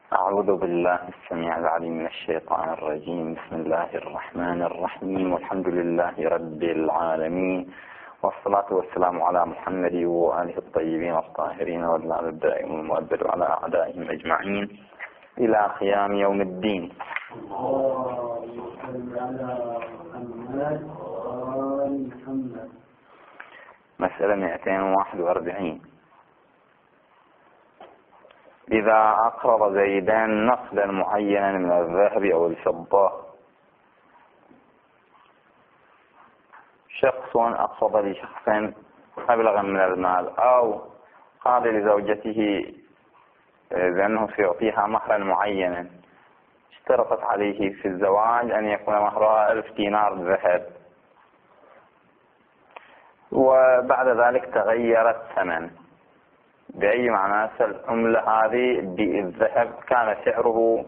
أعوذ بالله السميع العليم من الشيطان الرجيم. بسم الله الرحمن الرحيم، والحمد لله رب العالمين، والصلاة والسلام على محمد وآله الطيبين الطاهرين، واللعن الدائم المؤبد على أعدائهم أجمعين إلى قيام يوم الدين. مسألة 241. إذا أقرض زيدان نقدا معينا من الذهب أو الفضة، شخص أقرض لشخص مبلغا من المال، أو قال لزوجته بأنه سيعطيها مهرا معينا، اشترطت عليه في الزواج أن يكون مهرها 1000 دينار ذهب، وبعد ذلك تغير الثمن. بأي معنى العملة هذه بالذهب كان سعره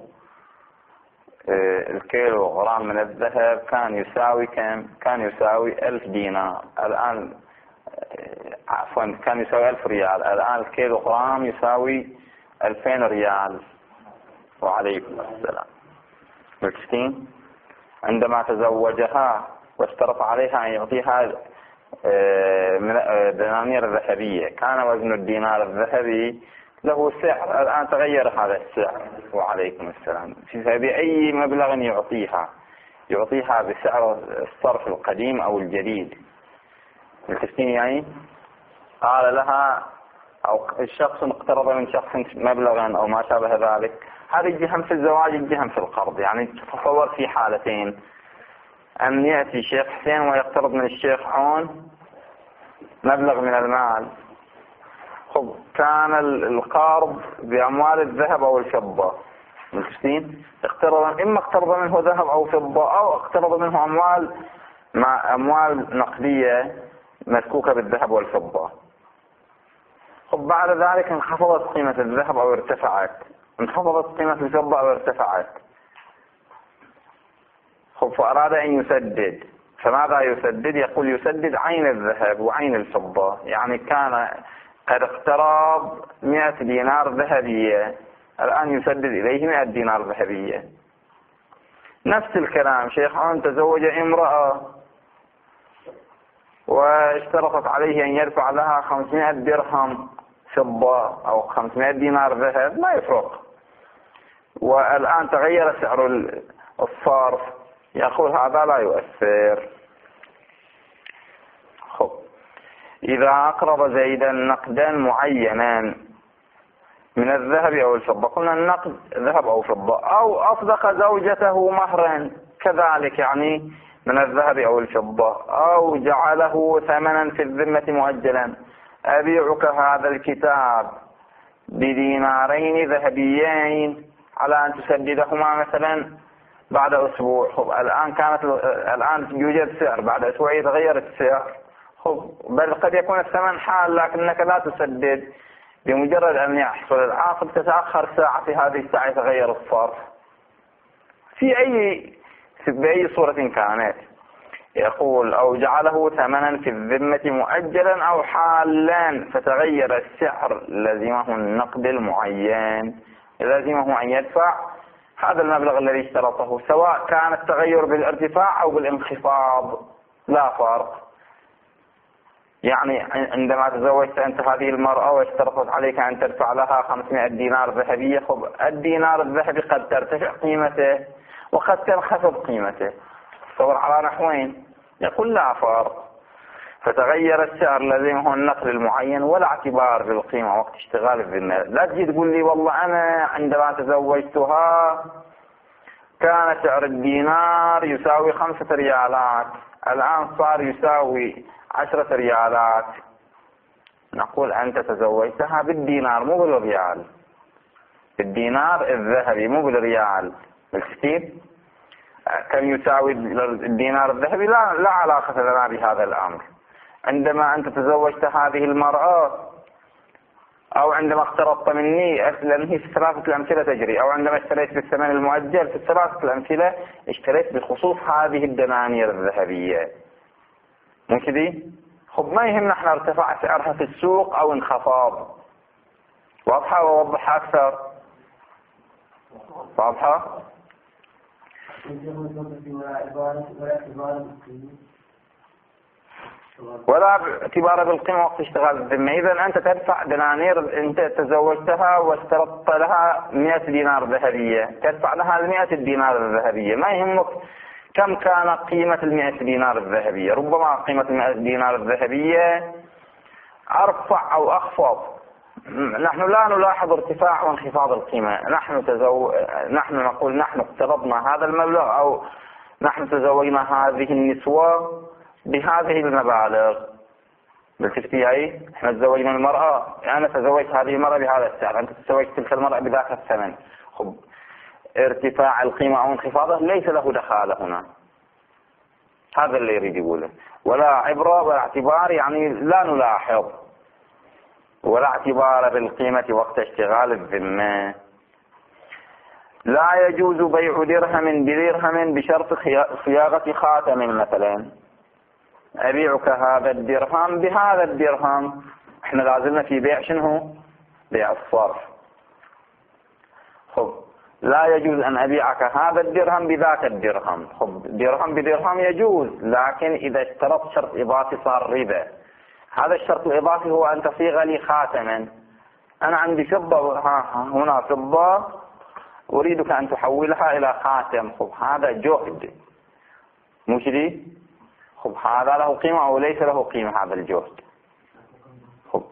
الكيلو غرام من الذهب كان يساوي كم؟ كان يساوي 1000 دينار. الآن عفوا كان يساوي 1000 ريال. الآن الكيلو غرام يساوي 2000 ريال. وعليكم السلام. مكتين عندما تزوجها واشترط عليها أن يعطيها من دنانير ذهبية، كان وزن الدينار الذهبي له سعر، الآن تغير هذا السعر. وعليكم السلام. فبأي مبلغ يعطيها بسعر الصرف القديم أو الجديد. الكستين يعني قال لها، أو الشخص اقترض من شخص مبلغا أو ما شابه ذلك. هذه الجهم في الزواج، الجهم في القرض. يعني تصور في حالتين: أن يأتي شيخ حسين ويقترض من الشيخ عون مبلغ من المال. كان القرض بأموال الذهب أو الفضة. مكتين إما اقترض منه ذهب أو فضة، أو اقترض منه أموال نقدية مسكوكة بالذهب والفضة. بعد ذلك انخفضت قيمة الذهب أو ارتفعت، انخفضت قيمة الفضة أو ارتفعت. فأراد أن يسدد، فماذا يسدد؟ يقول يسدد عين الذهب وعين الفضة. يعني كان قد اقترض 100 دينار ذهبية، الآن يسدد إليه 100 دينار ذهبية. نفس الكلام، شيخ عون تزوج امرأة واشترطت عليه أن يدفع لها 500 درهم فضة أو 500 دينار ذهب، ما يفرق، والآن تغير سعر الصرف. يقول هذا لا يؤثر. إذا أقرض زيدا نقدا معينا من الذهب أو الفضة، قلنا النقد ذهب أو فضة، أو أصدق زوجته مهرا كذلك، يعني من الذهب أو الفضة، أو جعله ثمنا في الذمة مؤجلا: أبيعك هذا الكتاب بدينارين ذهبيين على أن تسددهما مثلا بعد أسبوع. الآن يوجد سعر، بعد أسبوع يتغير السعر. بل قد يكون الثمن حال لكنك لا تسدد. بمجرد أن يحصل العقد تتأخر ساعة، في هذه الساعة يتغير الصرف بأي صورة كانت. يقول: أو جعله ثمنا في الذمة مؤجلا أو حالا فتغير السعر، لزمه النقد المعين، لزمه أن يدفع هذا المبلغ الذي اشترطه، سواء كان التغير بالارتفاع أو بالانخفاض، لا فرق. يعني عندما تزوجت أنت هذه المرأة واشترطت عليك أن تدفع لها 500 دينار ذهبية، الدينار الذهبي قد ترتفع قيمته وقد تنخفض قيمته. تصور على نحوين. يقول لا فرق، فتغير السعر، لزمه النقد المعين، ولا اعتبار بالقيمة وقت اشتغال الذمة. لا تجي تقول لي والله أنا عندما تزوجتها كان سعر الدينار يساوي 5 ريالات، الآن صار يساوي 10 ريالات. نقول أنت تزوجتها بالدينار مو بالريال، بالدينار الذهبي مو بالريال. بالكثير كم يساوي الدينار الذهبي لا علاقة لنا بهذا الأمر. عندما أنت تزوجت هذه المرأة، أو عندما اقترضت مني، لأن هي في 3 أمثلة تجري، أو عندما اشتريت بالثمن المؤجل، في 3 أمثلة اشتريت بخصوص هذه الدنانير الذهبية. مو كذي؟ ما يهمنا احنا ارتفع سعرها في السوق أو انخفاض. واضحة ووضحها أكثر. واضحة؟ ولا اعتبار بالقيمة وقت اشتغال الذمة. إذا أنت تدفع دنانير، أنت تزوجتها واشترطت لها 100 دينار ذهبية، تدفع لها 100 دينار الذهبية، ما يهمك كم كان قيمة 100 دينار الذهبية. ربما قيمة 100 دينار الذهبية أرفع أو أخفض، نحن لا نلاحظ ارتفاع وانخفاض القيمة. نحن نقول نحن اقترضنا هذا المبلغ، أو نحن تزوجنا هذه النسوة بهذه المبالغ. بالتفتي هاي احنا تزوجنا المرأة، أنا تزوجت هذه المرأة بهذا السعر، أنت تزوجت تلك المرأة بذاك الثمن. خب ارتفاع القيمة أو انخفاضها ليس له دخالة هنا، هذا اللي يريد يقوله. ولا عبرة ولا اعتبار، يعني لا نلاحظ، ولا اعتبار بالقيمة وقت اشتغال الذمة. لا يجوز بيع درهم بدرهم بشرط صياغة خاتم. مثلا أبيعك هذا الدرهم بهذا الدرهم، احنا لازلنا في بيع شنو؟ بيع الصرف. خب لا يجوز أن أبيعك هذا الدرهم بذاك الدرهم. خب درهم بدرهم يجوز، لكن إذا اشترط شرط إضافي صار ربا. هذا الشرط الإضافي هو أن تصيغ لي خاتما. أنا عندي فضة، هنا فضة، أريدك أن تحولها إلى خاتم. خب هذا جهد، مش دي؟ خب هذا له قيمة أو ليس له قيمة هذا الجهد؟ خب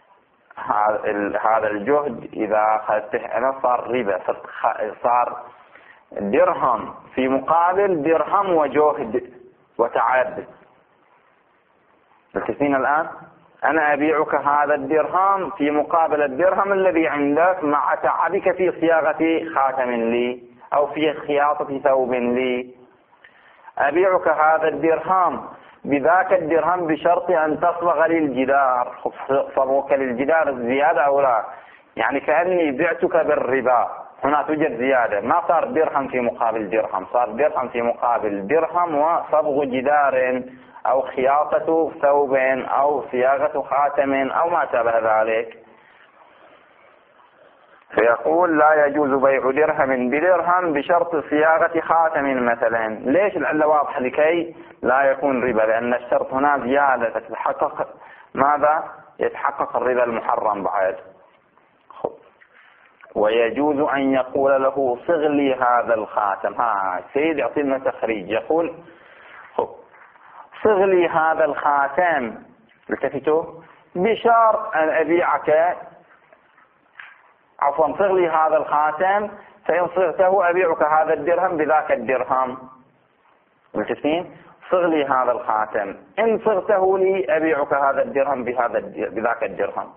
هذا الجهد إذا أخذته أنا صار ربا، صار درهم في مقابل درهم وجهد وتعب. التسنين الآن أنا أبيعك هذا الدرهم في مقابل الدرهم الذي عندك مع تعبك في صياغة خاتم لي أو في خياطة ثوب لي. أبيعك هذا الدرهم بذاك الدرهم بشرط أن تصبغ لي الجدار. صبغك للجدار زيادة أو لا؟ يعني كأني بعتك بالربا، هنا توجد زيادة، ما صار درهم في مقابل درهم، صار درهم في مقابل درهم وصبغ جدار أو خياطة ثوب أو صياغة خاتم أو ما شابه ذلك. فيقول لا يجوز بيع درهم بدرهم بشرط صياغة خاتم مثلا. ليش؟ العلة واضحة، لكي لا يكون ربا، لأن الشرط هنا زيادة تتحقق ماذا؟ يتحقق الربا المحرم بعد. ويجوز أن يقول له صغ لي هذا الخاتم. سيد يعطي لنا تخريج، يقول صغ لي هذا الخاتم، التفتوا، بشرط أن أبيعك، عفوا صغ لي هذا الخاتم، فإن صغته أبيعك هذا الدرهم بذاك الدرهم. ملتفين؟ صغ لي هذا الخاتم، إن صغته لي أبيعك هذا الدرهم بذاك الدرهم.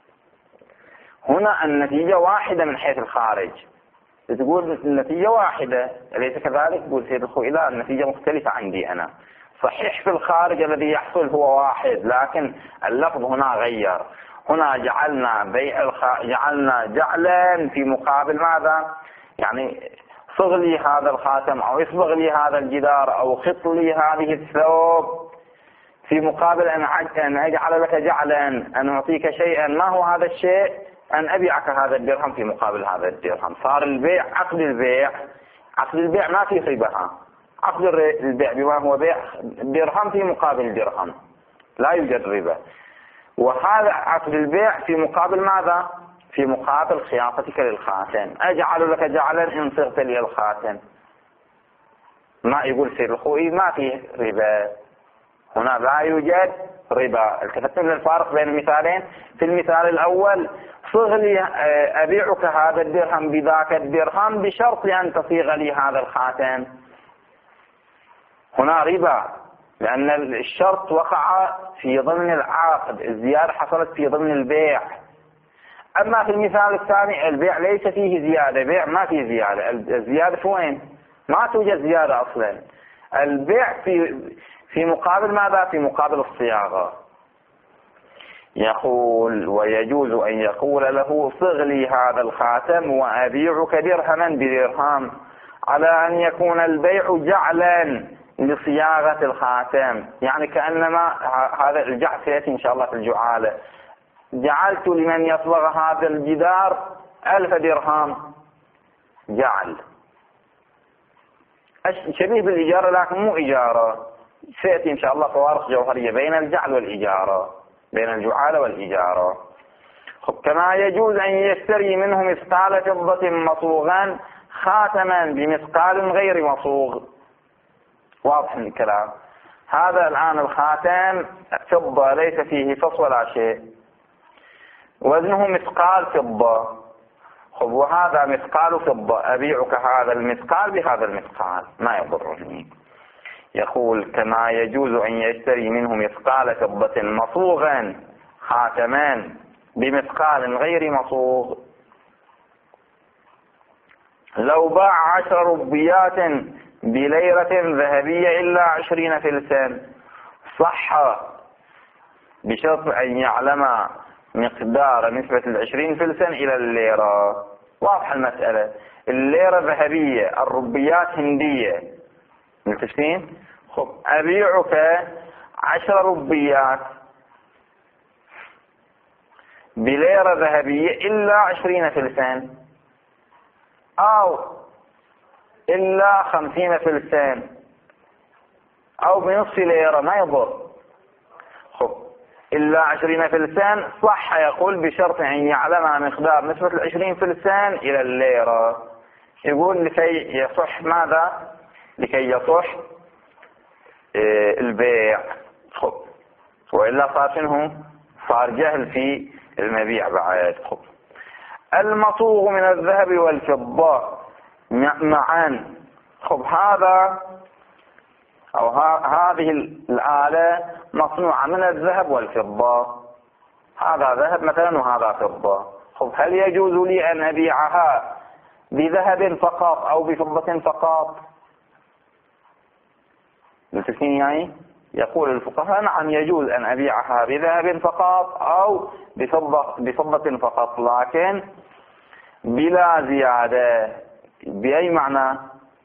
هنا النتيجة واحدة من حيث الخارج، تقول النتيجة واحدة أليس كذلك؟ تقول سيد الخوي لا، النتيجة مختلفة عندي أنا. صحيح في الخارج الذي يحصل هو واحد، لكن اللفظ هنا غير. هنا جعلنا جعلا في مقابل ماذا؟ يعني صغ لي هذا الخاتم أو اصبغ لي هذا الجدار أو خط لي هذه الثوب، في مقابل أن أجعل لك جعلا، أن أعطيك شيئا. ما هو هذا الشيء؟ أن أبيعك هذا الدرهم في مقابل هذا الدرهم. صار البيع عقد البيع. عقد البيع ما في ربا، عقد البيع بما هو بيع درهم في مقابل درهم، لا يوجد ربا. وهذا عقد البيع في مقابل ماذا؟ في مقابل خياطتك للخاتم، أجعل لك جعلا إن صغت لي الخاتم. ما يقول سيد الخوئي ما في ربا، هنا لا يوجد ربا. التفتنا للفارق بين المثالين. في المثال الأول صغ لي أبيعك هذا الدرهم بذاك الدرهم بشرط أن تصيغ لي هذا الخاتم، هنا ربا، لأن الشرط وقع في ضمن العقد، الزيادة حصلت في ضمن البيع. أما في المثال الثاني البيع ليس فيه زيادة، بيع ما فيه زيادة. الزيادة وين؟ ما توجد زيادة أصلا. البيع في مقابل ماذا؟ في مقابل الصياغة. يقول ويجوز أن يقول له صغ لي هذا الخاتم وأبيعك درهما بدرهم، على أن يكون البيع جعلا لصياغة الخاتم. يعني كأنما هذا الجعل سيأتي إن شاء الله في الجعالة. جعلت لمن يصبغ هذا الجدار 1000 درهم، جعل شبيه بالإجارة لكن مو إجارة. سيأتي إن شاء الله فوارق جوهرية بين الجعل والإجارة، بين الجعالة والإجارة. كما يجوز أن يشتري منه مثقال فضة مصوغا خاتما بمثقال غير مصوغ. واضح الكلام. هذا الآن الخاتم فضة ليس فيه فص ولا شيء، وزنه مثقال فضة. وهذا مثقال فضة، أبيعك هذا المثقال بهذا المثقال ما يضرني. يقول كما يجوز أن يشتري منه مثقال فضة مصوغا خاتمان بمثقال غير مصوغ. لو باع 10 ربيات بليرة ذهبية إلا 20 فلسا صح بشرط أن يعلم مقدار نسبة 20 فلسا إلى الليرة. واضح المسألة. الليرة ذهبية، الربيات هندية، متفقين؟ أبيعك 10 ربيات بليرة ذهبية إلا 20 فلسا أو إلا 50 فلسا أو بنصف ليرة ما يضر. إلا 20 فلسان صح يقول بشرط أن يعلم مقدار نسبة 20 فلسان إلى الليرة. يقول لكي يصح ماذا؟ لكي يصح البيع. وإلا صار شنو؟ صار جهل في المبيع بعد. المصوغ من الذهب والفضة معا. هذا أو هذه الآلة مصنوعة من الذهب والفضة. هذا ذهب مثلا وهذا فضة. هل يجوز لي أن أبيعها بذهب فقط أو بفضة فقط؟ متفقين يعني؟ يقول الفقهاء نعم يجوز أن أبيعها بذهب فقط أو بفضة فقط، لكن بلا زيادة. بأي معنى؟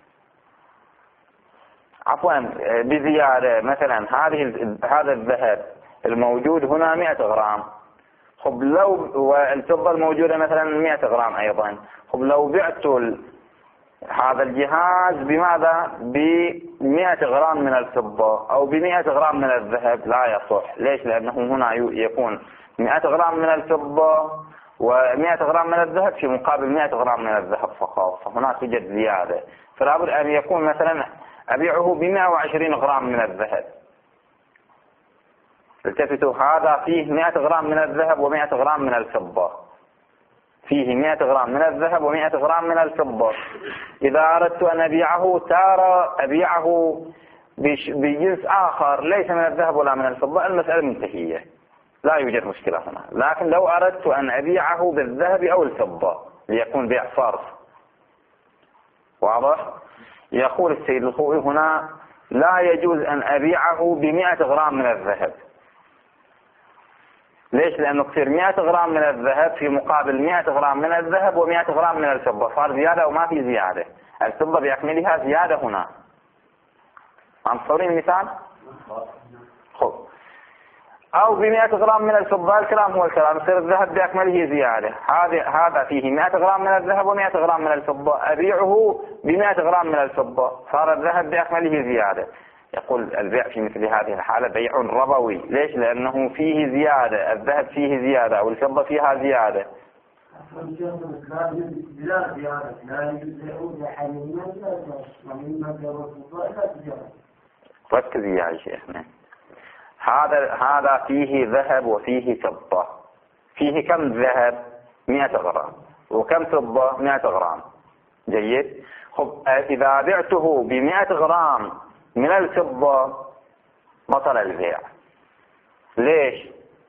عفوا بزيادة. مثلا هذا الذهب الموجود هنا 100 غرام، لو والفضة الموجودة مثلا 100 غرام أيضا، لو بعت هذا الجهاز بماذا؟ ب100 غرام من الفضة أو ب100 غرام من الذهب لا يصح. ليش؟ لأنه هنا يكون 100 غرام من الفضة و100 غرام من الذهب في مقابل 100 غرام من الذهب فقط، فهناك توجد زيادة. فلا بد أن يكون مثلا أبيعه ب120 غرام من الذهب. التفتوا، هذا فيه 100 غرام من الذهب و100 غرام من الفضة، فيه 100 غرام من الذهب و100 غرام من الفضة. إذا أردت أن أبيعه تارة أبيعه بجنس آخر ليس من الذهب ولا من الفضة، المسألة منتهية، لا يوجد مشكلة هنا. لكن لو أردت أن أبيعه بالذهب أو الفضة ليكون بيع صرف. واضح؟ يقول السيد الخوئي هنا لا يجوز أن أبيعه ب100 غرام من الذهب. ليش؟ لأنه تصير 100 غرام من الذهب في مقابل 100 غرام من الذهب و100 غرام من الفضة، صار زيادة وما في زيادة. الفضة بأكملها زيادة هنا. عم تصورين مثال؟ أو ب100 غرام من الفضة، الكلام هو الكلام، يصير الذهب بأكمله زيادة. هذا فيه 100 غرام من الذهب و100 غرام من الفضة، أبيعه ب100 غرام من الفضة، صار الذهب بأكمله زيادة. يقول البيع في مثل هذه الحالة بيع ربوي. ليش؟ لأنه فيه زيادة، الذهب فيه زيادة والفضة فيها زيادة. ركز يا شيخنا، هذا فيه ذهب وفيه فضة. فيه كم ذهب؟ 100 غرام. وكم فضة؟ 100 غرام. جيد. إذا بعته ب100 غرام من الفضة بطل البيع. ليش؟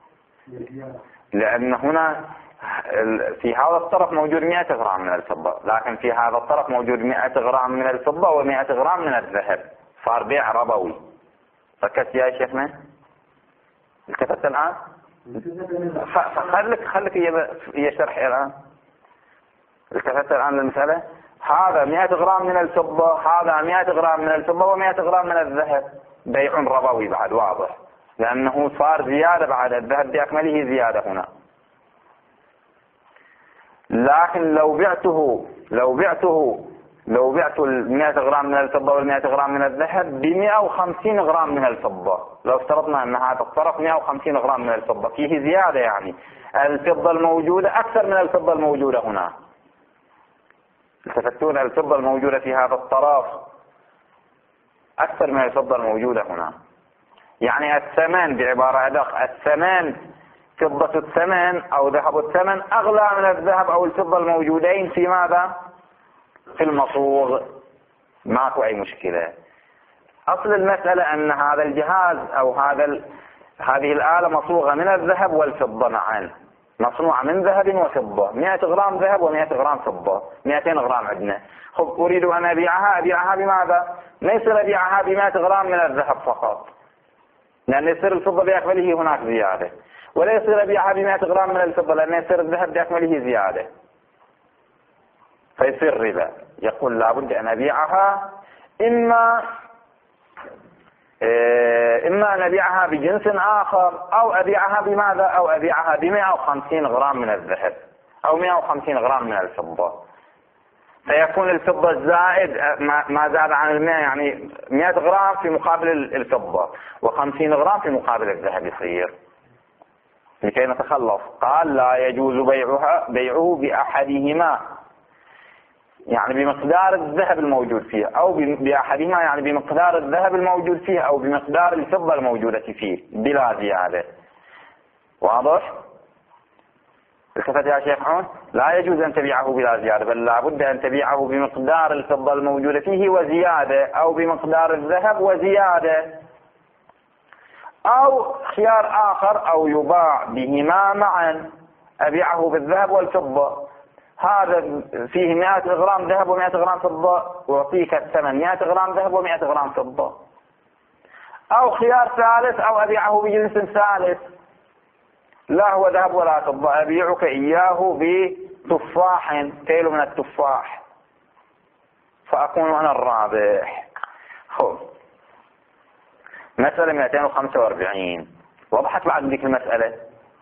لأن هنا في هذا الطرف موجود 100 غرام من الفضة، لكن في هذا الطرف موجود 100 غرام من الفضة و100 غرام من الذهب، صار بيع ربوي. ركزت يا شيخنا؟ التفت الآن؟ خليك يشرح الآن. التفت الآن للمسألة. هذا 100 غرام من الفضة، هذا 100 غرام من الفضة و100 غرام من الذهب، بيع ربوي بعد. واضح؟ لأنه صار زيادة بعد، الذهب بأكمله زيادة هنا. لكن لو بعت 100 غرام من الفضة وال 100 غرام من الذهب ب 150 غرام من الفضة، لو افترضنا ان هذا الطرف 150 غرام من الفضة، فيه زيادة، يعني الفضة الموجودة اكثر من الفضة الموجودة هنا. التفتون، الفضة الموجودة في هذا الطرف اكثر من الفضة الموجودة هنا. يعني الثمن، بعبارة ادق، الثمن، فضة الثمن او ذهب الثمن اغلى من الذهب او الفضة الموجودين في ماذا؟ في المصوغ. ماكو اي مشكلة. اصل المسألة ان هذا الجهاز او هذه الآلة مصوغة من الذهب والفضة معا، مصنوعة من ذهب وفضة، 100 غرام ذهب و100 غرام فضة، 200 غرام عندنا. خب اريد ان ابيعها بماذا؟ ما يصير ابيعها ب 100 غرام من الذهب فقط، لان يصير الفضة باكمله هناك زيادة، ولا يصير ابيعها ب 100 غرام من الفضة لان يصير الذهب باكمله زيادة، فيصير ربا. يقول لابد ان ابيعها اما ان ابيعها بجنس اخر، او ابيعها بماذا؟ او ابيعها ب 150 غرام من الذهب او 150 غرام من الفضة، فيكون الفضة الزائد ما زاد عن 100، يعني 100 غرام في مقابل الفضة و50 غرام في مقابل الذهب يصير، لكي نتخلص. قال لا يجوز بيعه بأحدهما، يعني بمقدار الذهب الموجود فيه، او بأحدهما يعني بمقدار الذهب الموجود فيه او بمقدار الفضة الموجودة فيه بلا زيادة. واضح؟ التفت يا شيخ عون؟ لا يجوز ان تبيعه بلا زيادة، بل لابد ان تبيعه بمقدار الفضة الموجودة فيه وزيادة، او بمقدار الذهب وزيادة، او خيار اخر، او يباع بهما معا، ابيعه بالذهب والفضة، هذا فيه 100 غرام ذهب و100 غرام فضة، واعطيك الثمن 100 غرام ذهب و100 غرام فضة. او خيار ثالث، او ابيعه بجنس ثالث، لا هو ذهب ولا فضة، ابيعك اياه بتفاح، كيلو من التفاح، فاكون انا الرابح. خب مسألة 245 وضحت بعد ذيك المسألة.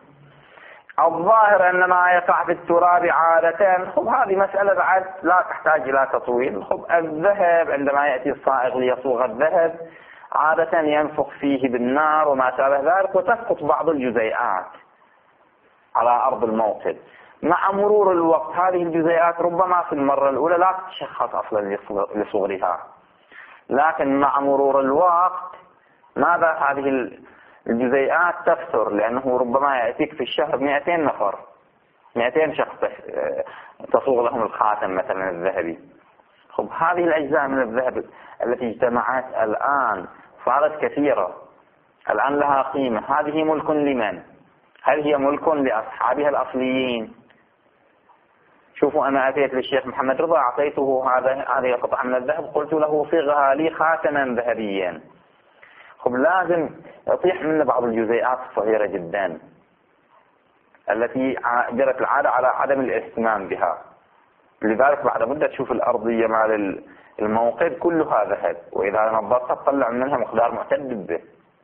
الظاهر ان ما يقع في التراب عادة، خب هذه مسألة بعد لا تحتاج الى تطويل. خب الذهب عندما يأتي الصائغ ليصوغ الذهب عادة ينفخ فيه بالنار وما شابه ذلك، وتسقط بعض الجزيئات على ارض الموقد. مع مرور الوقت هذه الجزيئات ربما في المرة الاولى لا تتشخص اصلا لصغرها، لكن مع مرور الوقت ماذا؟ هذه الجزيئات تكثر، لأنه ربما يأتيك في الشهر 200 نفر، 200 شخص تصوغ لهم الخاتم مثلا الذهبي. خب هذه الأجزاء من الذهب التي اجتمعت الآن صارت كثيرة، الآن لها قيمة. هذه ملك لمن؟ هل هي ملك لأصحابها الأصليين؟ شوفوا، أنا أتيت للشيخ محمد رضا أعطيته هذه القطعة من الذهب، قلت له صيغها لي خاتما ذهبيا. خب لازم يطيح منا بعض الجزيئات الصغيرة جدا التي جرت العادة على عدم الاهتمام بها، لذلك بعد مدة تشوف الأرضية مع الموقد كلها ذهب، وإذا نظرتها تطلع منها مقدار معتد به.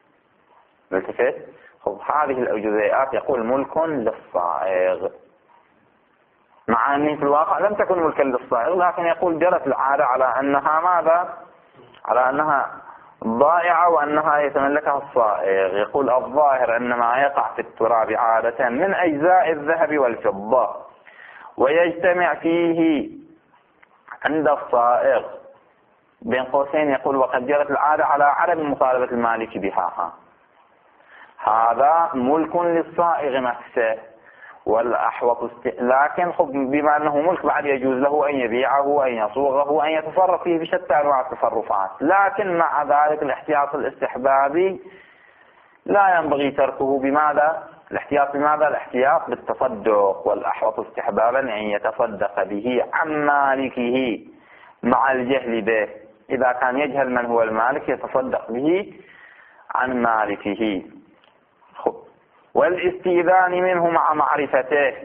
التفت؟ خب هذه الجزيئات يقول ملك للصائغ، مع أنه في الواقع لم تكن ملكا للصائغ، لكن يقول جرت العادة على أنها ماذا؟ على أنها ضائعة وأنها يتملكها الصائغ. يقول الظاهر أن ما يقع في التراب عادة من أجزاء الذهب والفضة ويجتمع فيه عند الصائغ، بين قوسين يقول وقد جرت العادة على عدم مطالبة المالك بها، هذا ملك للصائغ نفسه والأحوط لكن بما أنه ملك بعد يجوز له أن يبيعه وأن يصوغه وأن يتصرف فيه بشتى أنواع التصرفات، لكن مع ذلك الاحتياط الاستحبابي لا ينبغي تركه. بماذا؟ الاحتياط بماذا؟ الاحتياط بالتصدق، والأحوط استحبابا أن يتصدق به عن مالكه مع الجهل به. إذا كان يجهل من هو المالك يتصدق به عن مالكه. والاستئذان منه مع معرفته،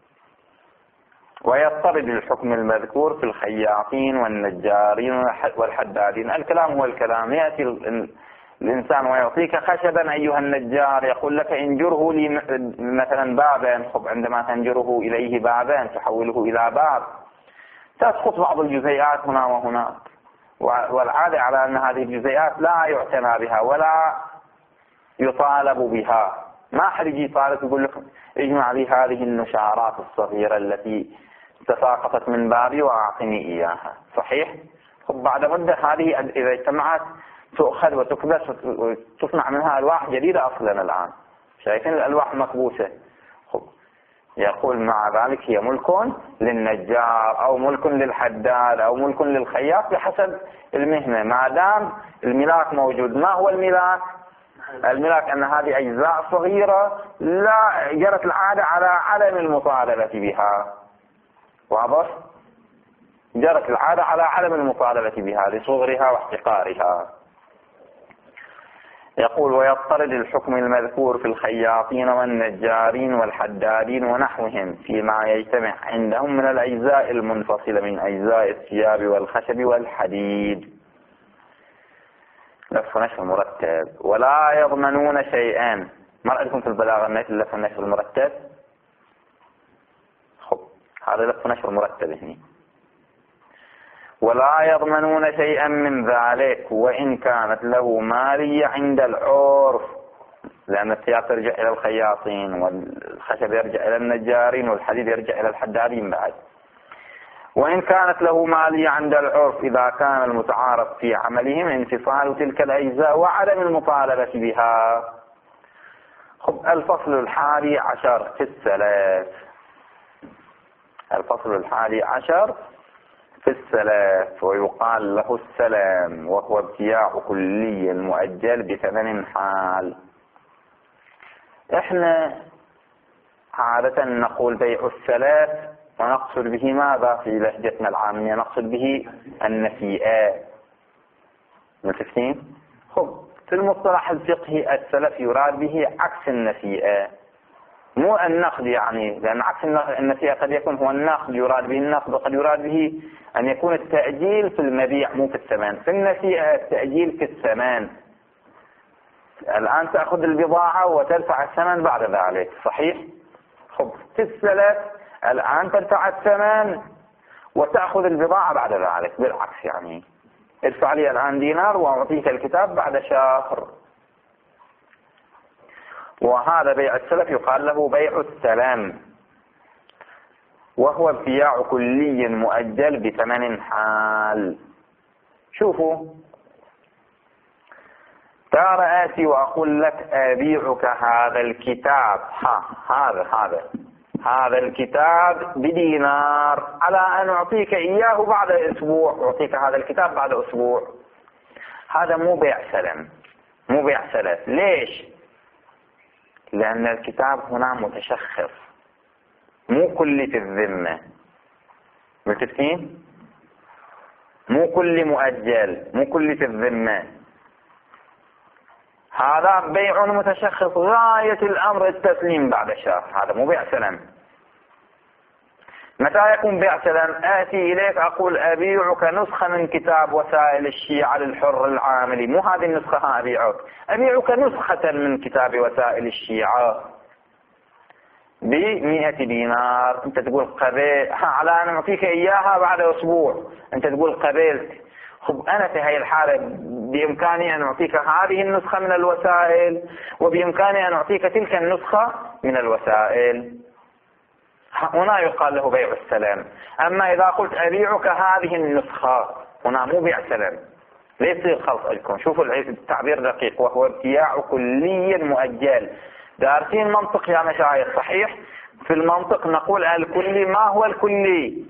ويضطرد الحكم المذكور في الخياطين والنجارين والحدادين. الكلام هو الكلام، يأتي الإنسان ويعطيك خشبا أيها النجار، يقول لك انجره لي مثلا بابا، عندما تنجره إليه بابا تحوله إلى باب، تسقط بعض الجزيئات هنا وهناك، والعادة على أن هذه الجزيئات لا يعتنى بها ولا يطالب بها. ما حد يجي طالب يقول لك اجمع لي هذه النشارات الصغيرة التي تساقطت من بابي وأعطني إياها. صحيح؟ بعد مدة هذه إذا اجتمعت تؤخذ وتكبس وتصنع منها ألواح جديدة أصلا. الآن شايفين الألواح المكبوسة. يقول مع ذلك هي ملك للنجار أو ملك للحداد أو ملك للخياط بحسب المهنة، ما دام الملاك موجود. ما هو الملاك؟ الملاك أن هذه أجزاء صغيرة لا جرت العادة على عدم المطالبة بها. واضح؟ جرت العادة على عدم المطالبة بها لصغرها واحتقارها. يقول ويضطرد الحكم المذكور في الخياطين والنجارين والحدادين ونحوهم فيما يجتمع عندهم من الأجزاء المنفصلة من أجزاء الثياب والخشب والحديد. لف ونشر مرتب. ولا يضمنون شيئا. ما رأيكم في البلاغة اللف ونشر المرتب؟ هذا لف ونشر مرتب هنا. ولا يضمنون شيئا من ذلك وإن كانت له مالية عند العرف، لأن الثياب ترجع إلى الخياطين والخشب يرجع إلى النجارين والحديد يرجع إلى الحدادين بعد. وإن كانت له مالية عند العرف إذا كان المتعارف في عملهم انفصال تلك الأجزاء وعدم المطالبة بها. الفصل 11 في السلف. الفصل 11 في السلف، ويقال له السلام، وهو ابتياع كلي مؤجل بثمن حال. احنا عادة نقول بيع السلف ونقصد به ماذا في لهجتنا العامية؟ نقصد به النسيئة. متفقين؟ في المصطلح الفقهي السلف يراد به عكس النسيئة، مو النقد يعني، لأن عكس النسيئة قد يكون هو النقد يراد به النقد، وقد يراد به أن يكون التأجيل في المبيع مو في الثمن. في النسيئة التأجيل في الثمن. الآن تأخذ البضاعة وتدفع الثمن بعد ذلك. صحيح؟ في السلف الآن تدفع الثمن وتأخذ البضاعة بعد ذلك، بالعكس يعني ادفع لي الآن دينار وأعطيك الكتاب بعد شهر. وهذا بيع السلف يقال له بيع السلام، وهو ابتياع كلي مؤجل بثمن حال. شوفوا، ترى آتي وأقول لك أبيعك هذا الكتاب، هذا الكتاب بدينار على أن أعطيك إياه بعد أسبوع، أعطيك هذا الكتاب بعد أسبوع. هذا مو بيع سلم، مو بيع سلف. ليش؟ لأن الكتاب هنا متشخص، مو كل في الذمة. متفقين؟ مو كل مؤجل، مو كل في الذمة. هذا بيع متشخص غاية الأمر التسليم بعد شهر. هذا مو بيع سلم. متى يكون بيع سلم؟ آتي إليك أقول أبيعك نسخة من كتاب وسائل الشيعة للحر العاملي، مو هذه النسخة أبيعك نسخة من كتاب وسائل الشيعة ب100 دينار. أنت تقول قبل على أن أعطيك إياها بعد أسبوع، أنت تقول قبلت. أنا في هذه الحالة بإمكاني أن أعطيك هذه النسخة من الوسائل، وبإمكاني أن أعطيك تلك النسخة من الوسائل. هنا يقال له بيع السلام. أما إذا قلت أبيعك هذه النسخة، هنا مو بيع سلام، ليس خلط لكم. شوفوا التعبير دقيق، وهو ابتياع كلي مؤجل. دارسين منطق يا مشايخ؟ صحيح؟ في المنطق نقول الكلي. ما هو الكلي؟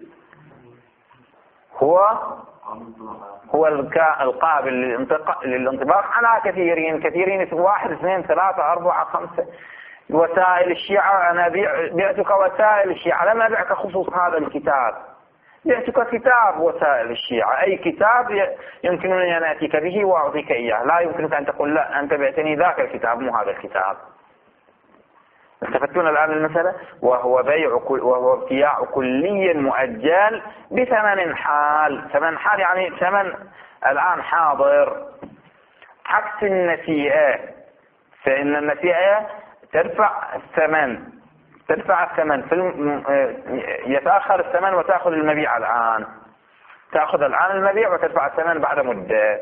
هو القابل للانطباق على كثيرين في 1 2 3 4 5. وسائل الشيعة أنا بعتك وسائل الشيعة، لم أبعك خصوص هذا الكتاب، بعتك كتاب وسائل الشيعة، أي كتاب يمكنني أن أتيك به وأعطيك إياه. لا يمكنك أن تقول لا أنت بعتني ذاك الكتاب مو هذا الكتاب. استفدتون الآن المسألة؟ وهو ابتياع كلي مؤجل بثمن حال. ثمن حال يعني ثمن الآن حاضر. عكس النسيئة، فإن النسيئة ترفع الثمن يتأخر الثمن وتأخذ المبيع الآن، تأخذ الآن المبيع وتدفع الثمن بعد مدة.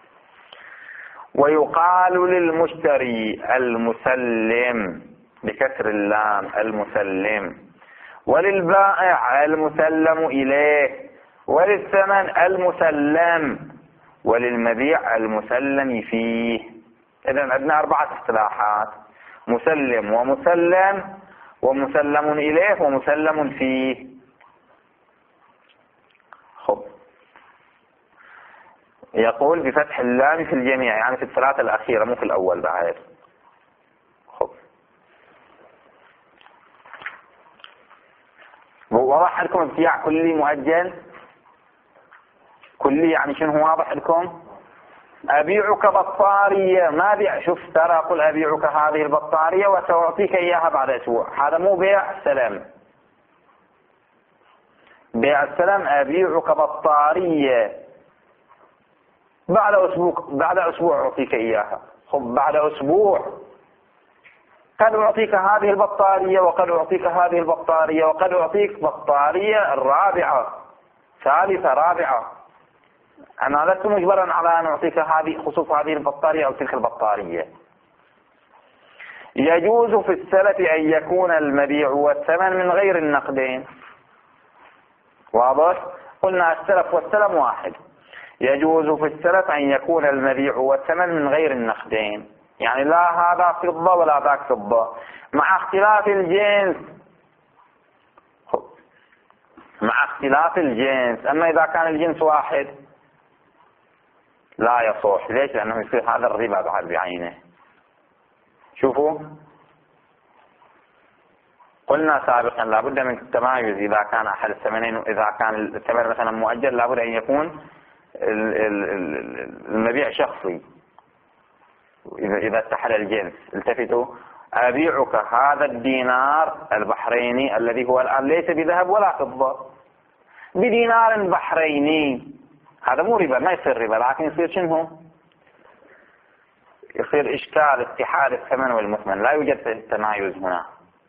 ويقال للمشتري المسلم بكسر اللام المسلم، وللبائع المسلم إليه، وللثمن المسلم، وللمبيع المسلم فيه. إذن عندنا 4 اصطلاحات: مسلم ومسلم ومسلم إليه ومسلم فيه. خب، يقول بفتح اللام في الجميع، يعني في الثلاثة الأخيرة مو في الأول بعد. خب، واضح لكم ابتياع كلي مؤجل؟ كلي يعني شنو واضح لكم؟ أبيعك بطارية، ما بيع، شوف ترى قل أبيعك هذه البطارية وسأعطيك إياها بعد أسبوع، هذا مو بيع سلام. بيع السلام أبيعك بطارية بعد أسبوع أعطيك إياها. خب، بعد أسبوع قد أعطيك هذه البطارية وقد أعطيك هذه البطارية وقد أعطيك بطارية الرابعة ثالثة رابعة. أنا لست مجبرا على أن أعطيك خصوص هذه البطارية أو تلك البطارية. يجوز في السلف أن يكون المبيع والثمن من غير النقدين. واضح؟ قلنا السلف والسلم واحد. يجوز في السلف أن يكون المبيع والثمن من غير النقدين، يعني لا هذا فضة ولا ذاك فضة، مع اختلاف الجنس. مع اختلاف الجنس. أما إذا كان الجنس واحد لا يصح. ليش؟ لأنه يصير هذا الربا بعد بعينه. شوفوا، قلنا سابقا لابد من التمايز إذا كان أحد الثمنين، إذا كان الثمن مثلا مؤجل لابد أن يكون المبيع شخصي. إذا اتحد الجنس، التفتوا، أبيعك هذا الدينار البحريني الذي هو الآن ليس بذهب ولا فضة بدينار بحريني، هذا مو ربا، ما يصير ربا، لكن يصير شنو؟ يصير إشكال اتحاد الثمن والمثمن، لا يوجد التمايز هنا.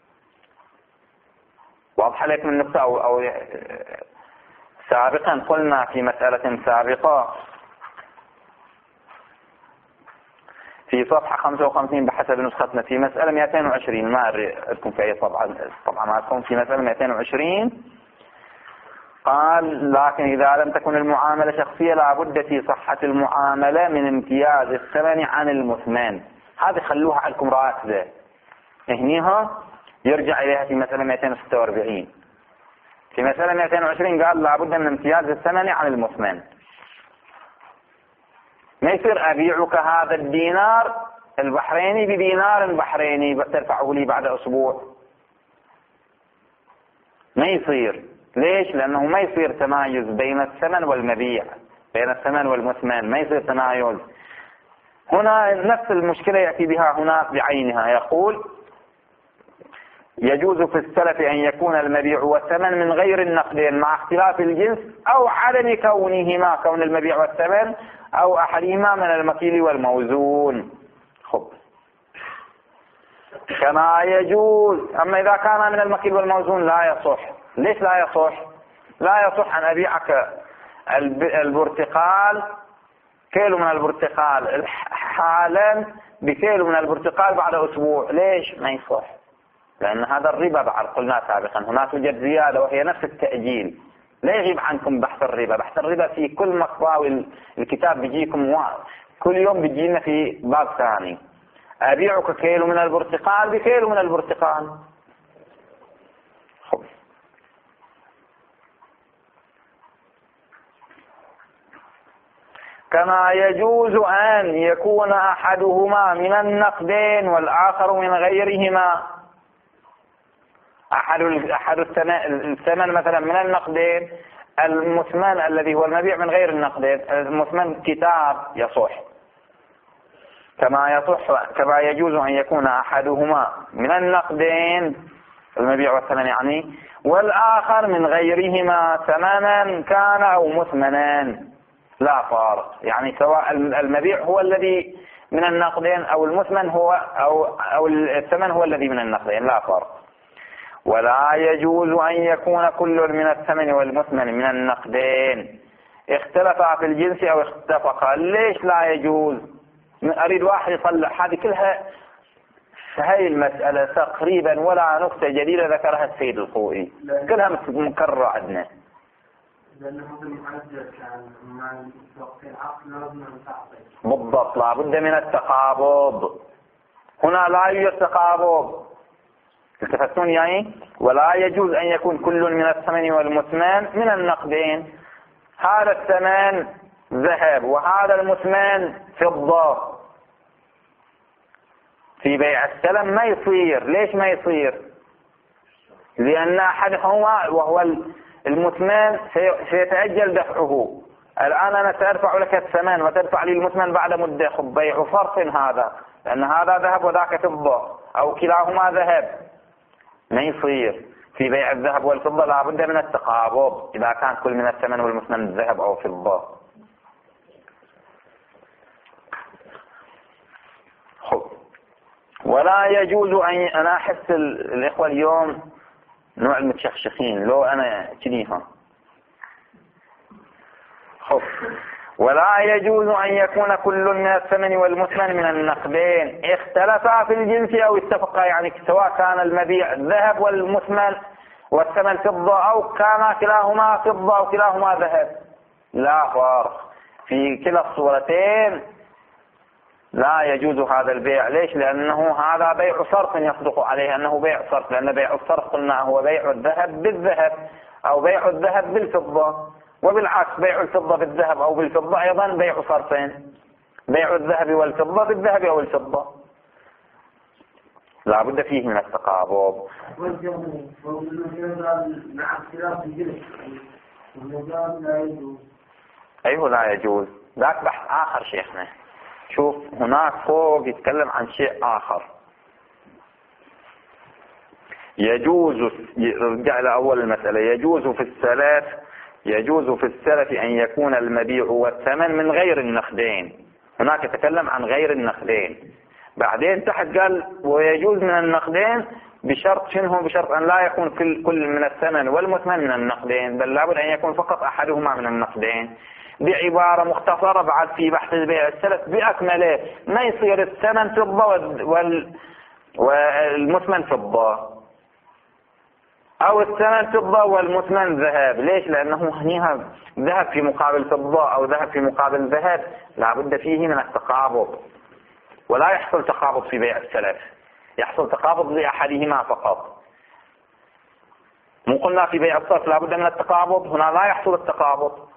واضح لكم النقطة؟ أو سابقا قلنا في مسألة سابقة في صفحة 55 بحسب نسختنا في مسألة 220، ما أذكر في أي طبعا ما أذكر، في مسألة 220 قال: لكن إذا لم تكن المعاملة شخصية لابد في صحة المعاملة من امتياز الثمن عن المثمن. هذه خلوها عندكم راكزة، هنيها يرجع إليها في مسألة 246. في مسألة 220 قال لابد من امتياز الثمن عن المثمن. ما يصير أبيعك هذا الدينار البحريني بدينار بحريني ترفعه لي بعد أسبوع، ما يصير. ليش؟ لأنه ما يصير تمايز بين الثمن والمبيع، بين الثمن والمثمن ما يصير تمايز. هنا نفس المشكلة يأتي بها هنا بعينها. يقول: يجوز في السلف أن يكون المبيع والثمن من غير النقدين مع اختلاف الجنس أو عدم كونهما، كون المبيع والثمن أو أحدهما من المكيل والموزون. خب، كما يجوز. أما إذا كان من المكيل والموزون لا يصح. ليش لا يصح؟ لا يصح أن أبيعك البرتقال كيلو من البرتقال حالا بكيلو من البرتقال بعد أسبوع. ليش؟ ما يصح، لأن هذا الربا بعد قلنا سابقا. هناك توجد زيادة وهي نفس التأجيل. لا يغيب عنكم بحث الربا. بحث الربا في كل مقطع الكتاب بيجيكم، كل يوم بيجينا في باب ثاني. أبيعك كيلو من البرتقال بكيلو من البرتقال. خب، كما يجوز أن يكون أحدهما من النقدين والآخر من غيرهما. أحد الثمن مثلا من النقدين، المثمن الذي هو المبيع من غير النقدين، المثمن كتاب يصح. كما يجوز أن يكون أحدهما من النقدين المبيع والثمن يعني، والآخر من غيرهما ثمنا كان أو مثمنا. لا فارق، يعني سواء المبيع هو الذي من النقدين أو المثمن هو أو الثمن هو الذي من النقدين، لا فرق. ولا يجوز أن يكون كل من الثمن والمثمن من النقدين اختلفا في الجنس أو اتفقا. ليش لا يجوز؟ أريد واحد يصلح هذه كلها، هاي المسألة تقريبا ولا نقطة جديدة ذكرها السيد الخوئي، كلها مكررة عندنا. بالضبط، لا بد من التقابض، هنا لا يوجد تقابض، التفتون يعني. ولا يجوز أن يكون كل من الثمن والمثمن من النقدين، هذا الثمن ذهب وهذا المثمن فضة. في بيع السلم ما يصير. ليش ما يصير؟ لأن أحدهما وهو المثمن سيتأجل دفعه. الآن أنا سأدفع لك الثمن وتدفع لي المثمن بعد مدة، بيع فرص هذا، لأن هذا ذهب وذاك فضة أو كلاهما ذهب، ما يصير. في بيع الذهب والفضة لا بد من التقابض إذا كان كل من الثمن والمثمن ذهب أو فضة. ولا يجوز أنا أحس الإخوة اليوم نوع المتشخشخين، لو أنا كذيها. ولا يجوز أن يكون كل من الثمن والمثمن من النقدين اختلفا في الجنس أو اتفقا، يعني سواء كان المبيع ذهب والمثمن والثمن فضة أو كان كلاهما فضة أو كلاهما ذهب، لا فرق في كلا الصورتين. لا يجوز هذا البيع. ليش؟ لأنه هذا بيع صرف يصدق عليه أنه بيع صرف، لأن بيع الصرف قلنا هو بيع الذهب بالذهب أو بيع الذهب بالفضة، وبالعكس بيع الفضة بالذهب أو بالفضة أيضا بيع صرفين، بيع الذهب والفضة بالذهب أو الفضة، لا بد فيه من التقابض. أيه لا يجوز، ذاك بحث آخر شيخنا. شوف هناك فوق يتكلم عن شيء آخر. يجوز، رجع إلى أول المسألة، يجوز في السلف أن يكون المبيع والثمن من غير النقدين. هناك يتكلم عن غير النقدين، بعدين تحت قال ويجوز من النقدين بشرط شنو؟ بشرط أن لا يكون كل من الثمن والمثمن من النقدين، بل لابد أن يكون فقط أحدهما من النقدين. بعبارة مختصرة بعد في بحث بيع السلف بأكمله، ما يصير الثمن فضة والمثمن فضة أو الثمن فضة والمثمن ذهب. ليش؟ لأنه هنيها ذهب في مقابل فضة أو ذهب في مقابل ذهب، لا بد فيه من التقابض، ولا يحصل تقابض في بيع السلف، يحصل تقابض لأحدهما فقط. مو قلنا في بيع الصرف لا بد من التقابض، هنا لا يحصل التقابض.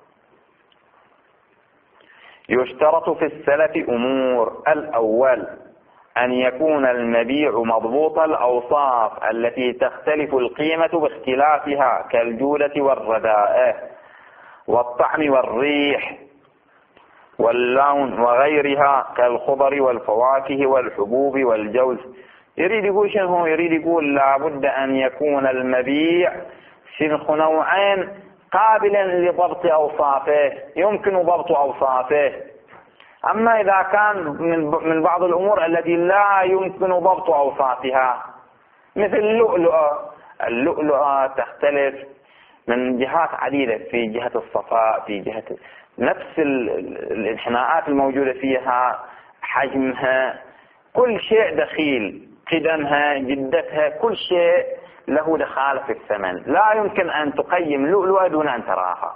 يشترط في السلف أمور: الأول أن يكون المبيع مضبوط الأوصاف التي تختلف القيمة باختلافها، كالجودة والرداءة والطعم والريح واللون وغيرها، كالخضر والفواكه والحبوب والجوز. يريد يقول شنو؟ يريد يقول لابد أن يكون المبيع سنخ نوعين قابلا لضبط أوصافه، يمكن ضبط أوصافه. أما إذا كان من بعض الأمور التي لا يمكن ضبط أوصافها، مثل اللؤلؤة تختلف من جهات عديدة، في جهة الصفاء، في جهة نفس الانحناءات الموجودة فيها، حجمها، كل شيء دخيل، قدمها، جدتها، كل شيء له دخالة في الثمن. لا يمكن أن تقيم لؤلؤة دون أن تراها.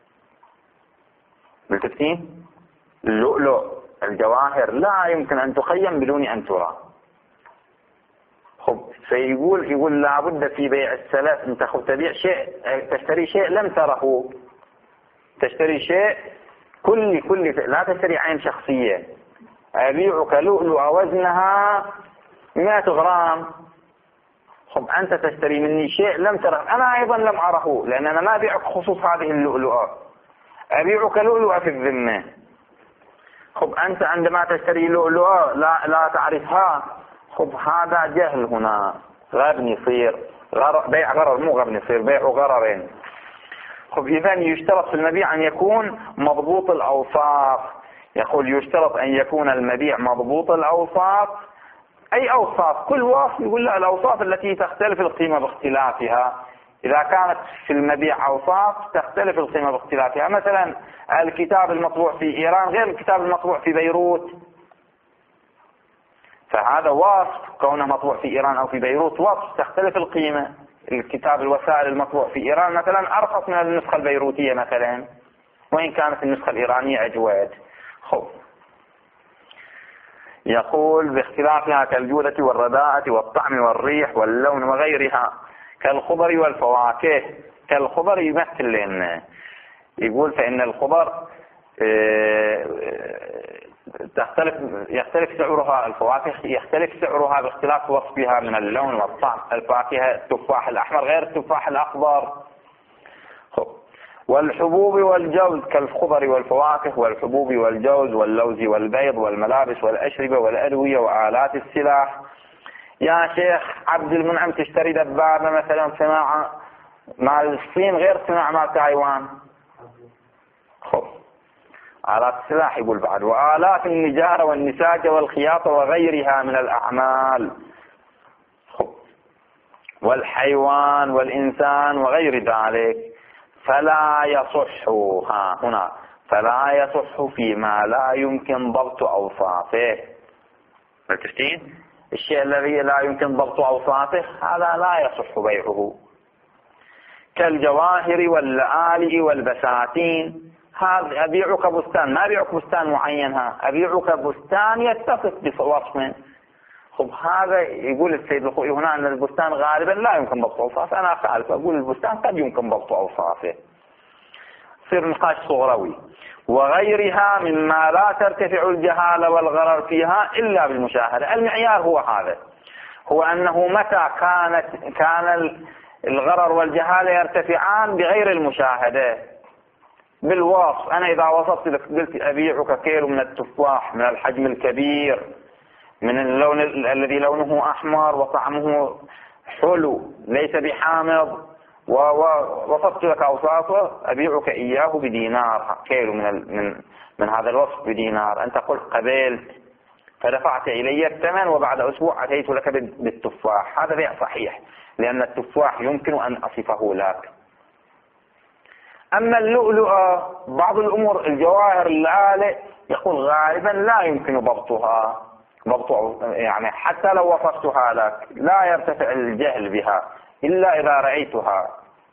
بالتفسير اللؤلؤ الجواهر لا يمكن أن تقيم بدون أن ترى. فيقول لابد في بيع السلف أنت تبيع شيء، تشتري شيء لم تره، تشتري شيء كل لا تشتري عين شخصية. أبيعك لؤلؤة وزنها 100 غرام، أنت تشتري مني شيء لم تره، أنا أيضا لم أره، لأن أنا ما أبيعك خصوص هذه اللؤلؤة، أبيعك لؤلؤة في الذمة. أنت عندما تشتري لؤلؤة لا تعرفها، هذا جهل، هنا غبن يصير، بيع غرر، مو غبن يصير، بيع غرر. خب إذا يشترط في المبيع أن يكون مضبوط الأوصاف. يقول يشترط أن يكون المبيع مضبوط الأوصاف. أي أوصاف؟ كل وصف يقول لا، الأوصاف التي تختلف القيمة باختلافها. إذا كانت في المبيع أوصاف تختلف القيمة باختلافها، مثلا الكتاب المطبوع في إيران غير الكتاب المطبوع في بيروت، فهذا وصف، كونه مطبوع في إيران أو في بيروت وصف تختلف القيمة. الكتاب الوسائل المطبوع في إيران مثلا أرخص من النسخة البيروتية مثلا، وإن كانت النسخة الإيرانية أجود. خب يقول باختلافها كالجودة والرداءة والطعم والريح واللون وغيرها، كالخضر والفواكه. كالخضر يمثل لنا، يقول فإن الخضر يختلف سعرها، الفواكه يختلف سعرها باختلاف وصفها من اللون والطعم. الفاكهة التفاح الأحمر غير التفاح الأخضر. والحبوب والجوز كالخضر والفواكه والحبوب والجوز واللوز والبيض والملابس والأشربة والأدوية وآلات السلاح. يا شيخ عبد المنعم تشتري دبابة مثلا صناعة مال الصين غير صناعة مال تايوان. خب آلات السلاح يقول بعد، وآلات النجارة والنساجة والخياطة وغيرها من الأعمال. خب والحيوان والإنسان وغير ذلك. فلا يصح هنا فلا يصح فيما لا يمكن ضبط أوصافه. عرفتين؟ الشيء الذي لا يمكن ضبط أوصافه هذا لا يصح بيعه. كالجواهر واللآلئ والبساتين. هذا أبيعك بستان، ما أبيعك بستان معين، أبيعك بستان يتصف بوصف. خب هذا يقول السيد الخوئي هنا أن البستان غالبا لا يمكن ضبط أوصافه، أنا أخالف أقول البستان قد يمكن ضبط أوصافه. يصير نقاش صغروي. وغيرها مما لا ترتفع الجهالة والغرر فيها إلا بالمشاهدة. المعيار هو هذا، هو أنه متى كان الغرر والجهالة يرتفعان بغير المشاهدة بالوصف. أنا إذا وصفت لك قلت أبيعك كيلو من التفاح من الحجم الكبير من اللون الذي لونه أحمر وطعمه حلو ليس بحامض، ووصفت لك أوصافه، أبيعك إياه بدينار، كيلو من هذا الوصف بدينار. أنت قلت قبلت فدفعت إلي الثمن، وبعد أسبوع أتيت لك بالتفاح. هذا بيع صحيح لأن التفاح يمكن أن أصفه لك. أما اللؤلؤ بعض الأمور الجواهر اللآلئ يقول غالبا لا يمكن ضبطها، يعني حتى لو وصفتها لك لا يرتفع الجهل بها إلا إذا رأيتها.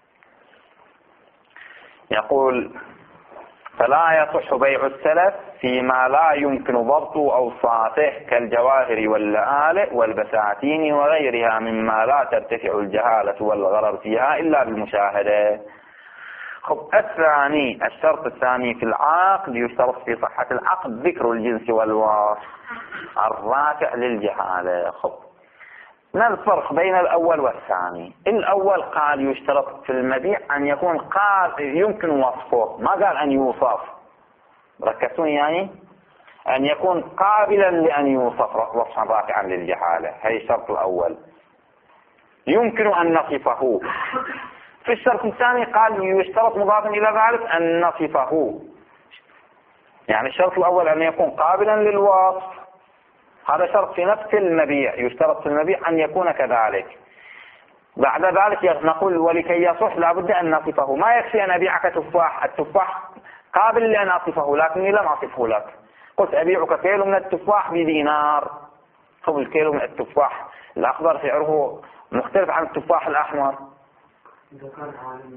يقول فلا يصح بيع السلف فيما لا يمكن ضبط أوصافه كالجواهر واللآلئ والبساتين وغيرها مما لا ترتفع الجهالة والغرر فيها إلا بالمشاهدة. الثاني، الشرط الثاني في العقد يشترط في صحة العقد ذكر الجنس والوصف الراجع للجهالة. ما الفرق بين الأول والثاني؟ الأول قال يشترط في المبيع أن يكون يمكن وصفه، ما قال أن يوصف. ركزتون يعني أن يكون قابلا لأن يوصف وصفا راجعا للجهالة. هذا الشرط الأول، يمكن أن نصفه. في الشرط الثاني قال يشترط مضافا إلى ذلك أن نصفه. يعني الشرط الأول أن يكون قابلا للوصف، هذا شرط في نفس المبيع، يشترط في المبيع أن يكون كذلك. بعد ذلك نقول ولكي يصح لابد أن نصفه. ما يكفي أن أبيعك تفاح، التفاح قابل لأن أصفه لكني لم أصفه لك. قلت أبيعك كيلو من التفاح بدينار. الكيلو من التفاح الأخضر سعره مختلف عن التفاح الأحمر. إذا كان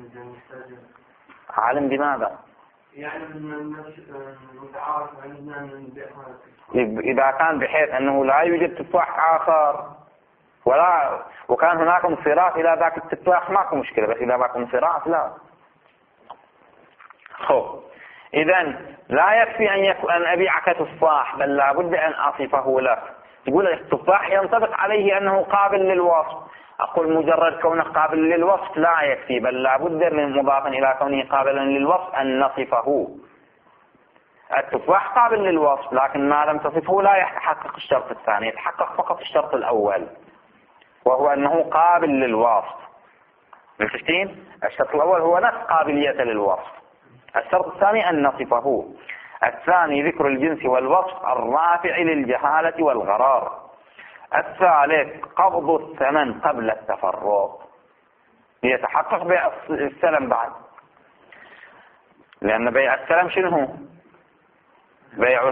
عالم بماذا؟ يعني متعارف عندنا إذا كان بحيث أنه لا يوجد تفاح آخر وكان هناك انصراف إلى ذاك التفاح ماكو مشكلة، بس إذا ماكو انصراف لا. إذن لا يكفي أن أبيعك تفاح، بل لابد أن أصفه لك. تقول التفاح ينطبق عليه أنه قابل للوصف. أقول مجرد كونه قابل للوصف لا يكفي، بل لابد من مضافا إلى كونه قابلا للوصف أن نصفه. التفاح قابل للوصف لكن ما لم تصفه لا يتحقق الشرط الثاني، يتحقق فقط الشرط الأول وهو أنه قابل للوصف. متفقين؟ الشرط الأول هو نفس قابلية للوصف. الشرط الثاني أن نصفه. الثاني ذكر الجنس والوصف الرافع للجهالة والغرار. الثالث قبض الثمن قبل التفرق ليتحقق بيع السلم بعد، لأن بيع السلم شنو هو؟ بيع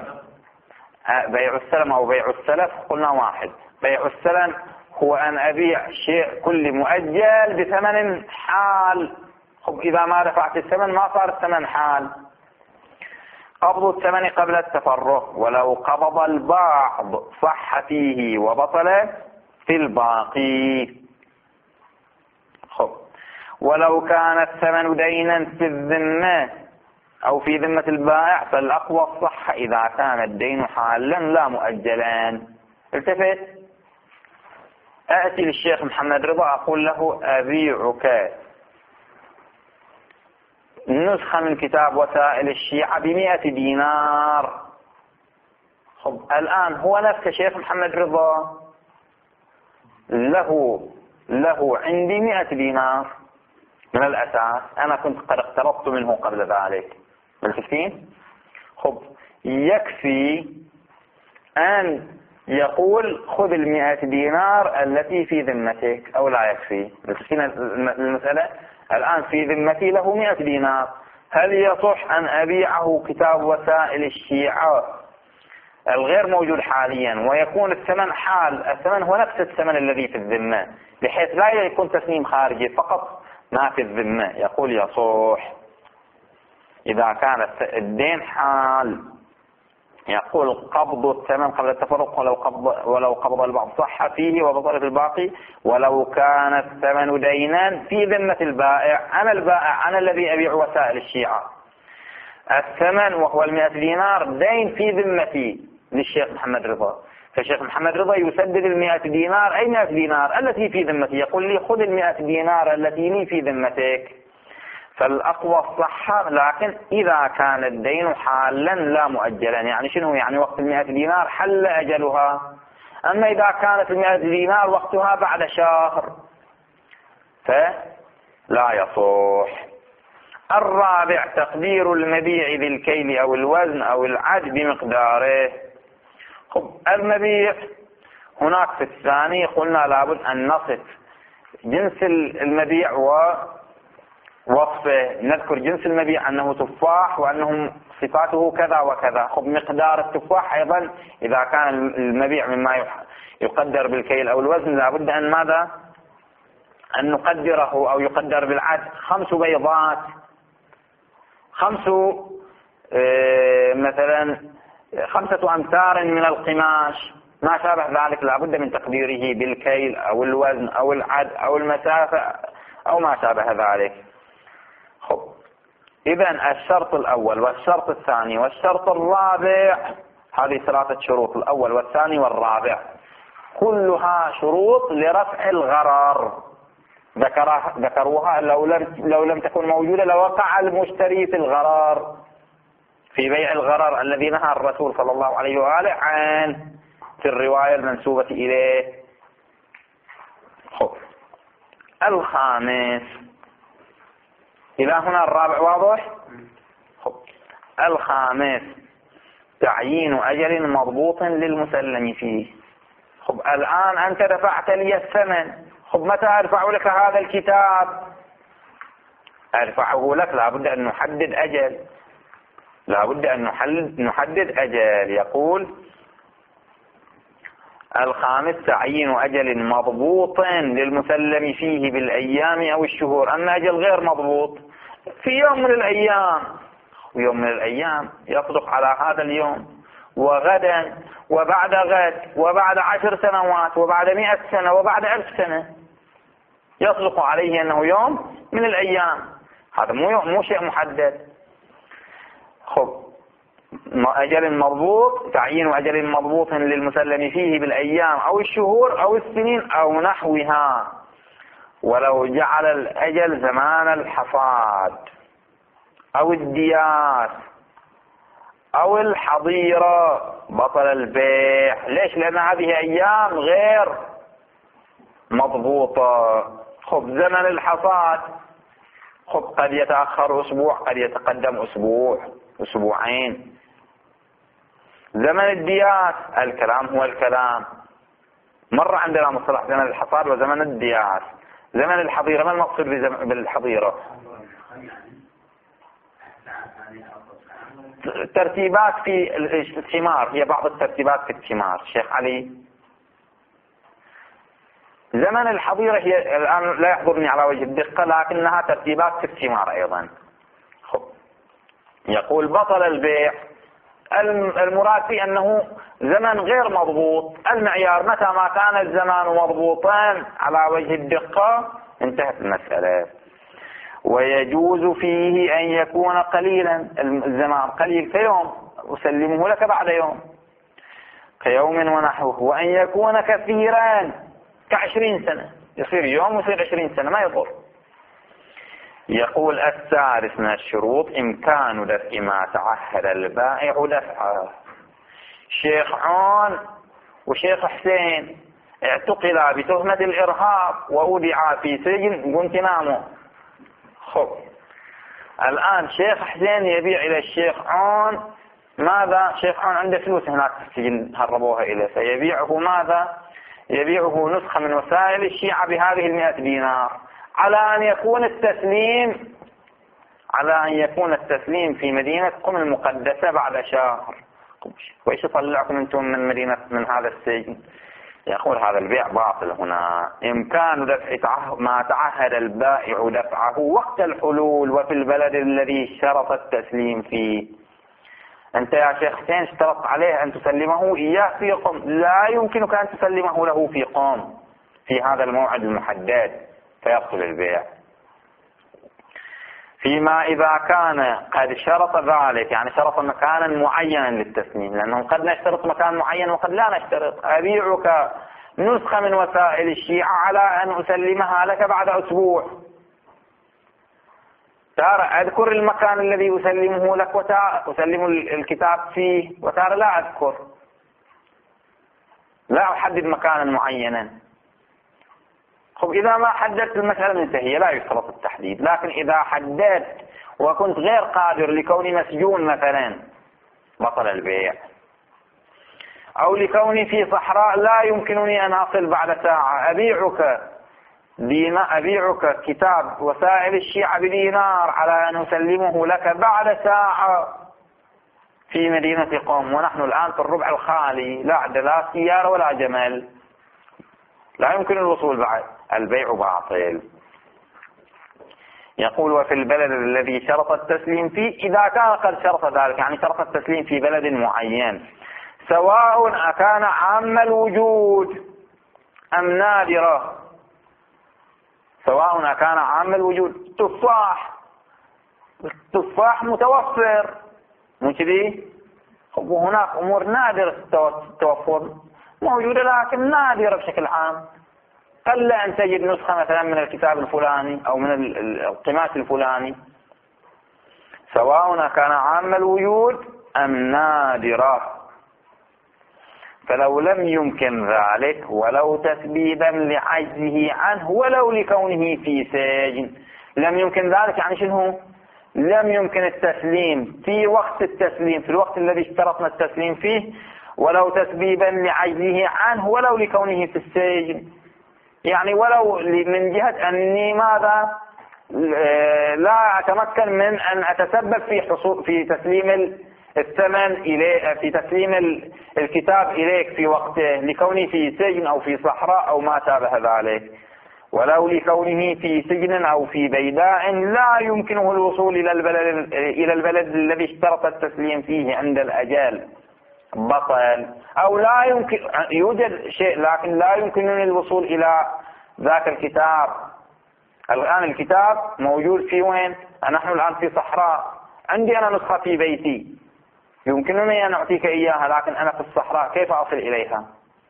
السلم أو بيع السلف قلنا واحد. بيع السلم هو أن أبيع شيء كل مؤجل بثمن حال. إذا ما دفعت الثمن ما صار الثمن حال. قبض الثمن قبل التفرق، ولو قبض البعض صح فيه وبطل في الباقي. ولو كان الثمن دينا في الذمة أو في ذمة البائع فالأقوى الصح إذا كان الدين حالا لا مؤجلا. التفت، أأتي للشيخ محمد رضا أقول له أبيعك نسخة من كتاب وسائل الشيعة ب100 دينار. الآن هو نفس الشيخ محمد رضا له عندي 100 دينار من الأساس، أنا كنت قد اقترضت منه قبل ذلك. ملتفتين؟ يكفي أن يقول خذ 100 دينار التي في ذمتك أو لا يكفي؟ ملتفتين المسألة؟ الآن في ذمتي له 100 دينار، هل يصح أن أبيعه كتاب وسائل الشيعة الغير موجود حاليا ويكون الثمن حال؟ الثمن هو نفس الثمن الذي في الذمة، بحيث لا يكون تسليم خارجي فقط ما في الذمة. يقول يصح إذا كان الدين حال. يقول قبض الثمن قبل التفرق ولو قبض البعض صح فيه وبطل في الباقي، ولو كان الثمن دينا في ذمة البائع. أنا الذي أبيع وسائل الشيعة. الثمن وهو 100 دينار دين في ذمتي للشيخ محمد رضا، فالشيخ محمد رضا يسدد 100 دينار. أي 100 دينار؟ التي في ذمتي. يقول لي خذ 100 دينار التي لي في ذمتك. فالأقوى الصحة، لكن إذا كان الدين حالا لا مؤجلا. يعني شنو؟ يعني وقت 100 دينار حل أجلها. أما إذا كانت 100 دينار وقتها بعد شهر فلا يصح. الرابع تقدير المبيع بالكيل أو الوزن أو العد بمقداره. المبيع هناك في الثاني قلنا لابد أن نصف جنس المبيع ووصفه. نذكر جنس المبيع أنه تفاح وأنه صفاته كذا وكذا. مقدار التفاح أيضا إذا كان المبيع مما يقدر بالكيل أو الوزن لابد أن ماذا؟ أن نقدره أو يقدر بالعد. 5 بيضات، 5 مثلا 5 أمتار من القماش، ما شابه ذلك لابد من تقديره بالكيل أو الوزن أو العد أو المسافة أو ما شابه ذلك. إذن الشرط الأول والشرط الثاني والشرط الرابع، هذه 3 شروط، الأول والثاني والرابع، كلها شروط لرفع الغرر. ذكروها لو لم تكن موجودة لوقع المشتري في الغرر، في بيع الغرر الذي نهى الرسول صلى الله عليه وآله عنه في الرواية المنسوبة إليه. الخامس، إلى هنا الرابع واضح؟ الخامس تعيين أجل مضبوط للمسلم فيه. الآن أنت دفعت لي الثمن، متى أدفع لك هذا الكتاب؟ أدفعه لك لابد أن نحدد أجل، لابد أن نحدد أجل. يقول الخامس تعيين أجل مضبوط للمسلم فيه بالأيام أو الشهور. أما أجل غير مضبوط في يوم من الأيام، ويوم من الأيام يصدق على هذا اليوم وغدا وبعد غد وبعد 10 سنوات وبعد 100 سنة وبعد 1000 سنة يصدق عليه أنه يوم من الأيام. هذا مو شيء محدد. أجل مضبوط، تعيين أجل مضبوط للمسلم فيه بالأيام أو الشهور أو السنين أو نحوها. ولو جعل الأجل زمان الحصاد أو الدياس أو الحظيرة بطل البيع. ليش؟ لأن هذه أيام غير مضبوطة. خب زمن الحصاد خب قد يتأخر أسبوع، قد يتقدم أسبوع، أسبوعين. زمن الدياس الكلام هو الكلام. مر عندنا مصطلح زمن الحصاد وزمن الدياس. زمن الحظيرة، ما المقصود بالحظيرة؟ ترتيبات في الثمار، هي بعض الترتيبات في الثمار. شيخ علي، زمن الحظيرة هي الآن لا يحضرني على وجه الدقة، لكنها ترتيبات في الثمار أيضا. خب. يقول بطل البيع، المراد في أنه زمن غير مضبوط. المعيار متى ما كان الزمان مضبوطا على وجه الدقة انتهت المسألة. ويجوز فيه أن يكون قليلا، الزمان قليل كيوم أسلمه لك بعد يوم، كيوم ونحوه. وأن يكون كثيرا ك20 سنة، يصير يوم ويصير 20 سنة ما يضر. يقول الثالث من الشروط إمكان دفع ما تعهد البائع دفعه. شيخ عون وشيخ حسين اعتقلا بتهمة الإرهاب وأودعا في سجن غوانتنامو. خب الآن شيخ حسين يبيع إلى الشيخ عون ماذا؟ شيخ عون عنده فلوس هناك في السجن هربوها إليه، فيبيعه ماذا؟ يبيعه نسخة من وسائل الشيعة بهذه 100 دينار على أن يكون التسليم في مدينة قم المقدسة بعد شهر. وإيش يطلعكم أنتم من هذا السجن؟ يقول هذا البيع باطل. هنا إمكان دفع ما تعهد البائع دفعه وقت الحلول وفي البلد الذي شرط التسليم فيه. أنت يا شيخ حسين اشترط عليه أن تسلمه إياه في قم، لا يمكنك أن تسلمه له في قم في هذا الموعد المحدد، فيبطل البيع. فيما إذا كان قد شرط ذلك، يعني شرط مكانا معينا للتسليم، لأنه قد نشترط مكان معين وقد لا نشترط. أبيعك نسخة من وسائل الشيعة على أن أسلمها لك بعد أسبوع، ترى أذكر المكان الذي أسلمه لك أسلم الكتاب فيه، وترى لا أذكر، لا أحدد مكانا معينا. خب إذا ما حددت المسألة منتهية، لا يشترط التحديد. لكن إذا حددت وكنت غير قادر لكوني مسجون مثلا بطل البيع، أو لكوني في صحراء لا يمكنني أن أصل بعد ساعة، أبيعك كتاب وسائل الشيعة بدينار على أن أسلمه لك بعد ساعة في مدينة قم، ونحن الآن في الربع الخالي، لا سيارة ولا جمل، لا يمكن الوصول بعد. البيع باطل. يقول وفي البلد الذي شرط التسليم فيه، إذا كان قد شرط ذلك، يعني شرط التسليم في بلد معين، سواء أكان عام الوجود أم نادرة. سواء أكان عام الوجود، تفاح متوفر مو كذي، وهناك أمور نادرة التوفر موجودة لكن نادرة بشكل عام، قل أن تجد نسخة مثلا من الكتاب الفلاني أو من القماش الفلاني. سواء كان عام الوجود أم نادرة. فلو لم يمكن ذلك ولو تسبيبا لعجزه عنه ولو لكونه في سجن. لم يمكن ذلك يعني شنو؟ لم يمكن التسليم في وقت التسليم، في الوقت الذي اشترطنا التسليم فيه، ولو تسبيبا لعجزه عنه ولو لكونه في السجن، يعني ولو من جهة أني ماذا لا أتمكن من أن أتسبب في تسليم الثمن إليه، في تسليم الكتاب إليك في وقته، لكوني في سجن أو في صحراء أو ما شابه ذلك، ولو لكونه في سجن أو في بيداء لا يمكنه الوصول إلى البلد الذي اشترط التسليم فيه عند الأجل، بطل. أو لا يمكن، يوجد شيء لكن لا يمكنني الوصول إلى ذاك الكتاب. الآن الكتاب موجود في وين؟ نحن الآن في صحراء، عندي أنا نسخة في بيتي، يمكنني أن أعطيك إياها، لكن أنا في الصحراء كيف أصل إليها؟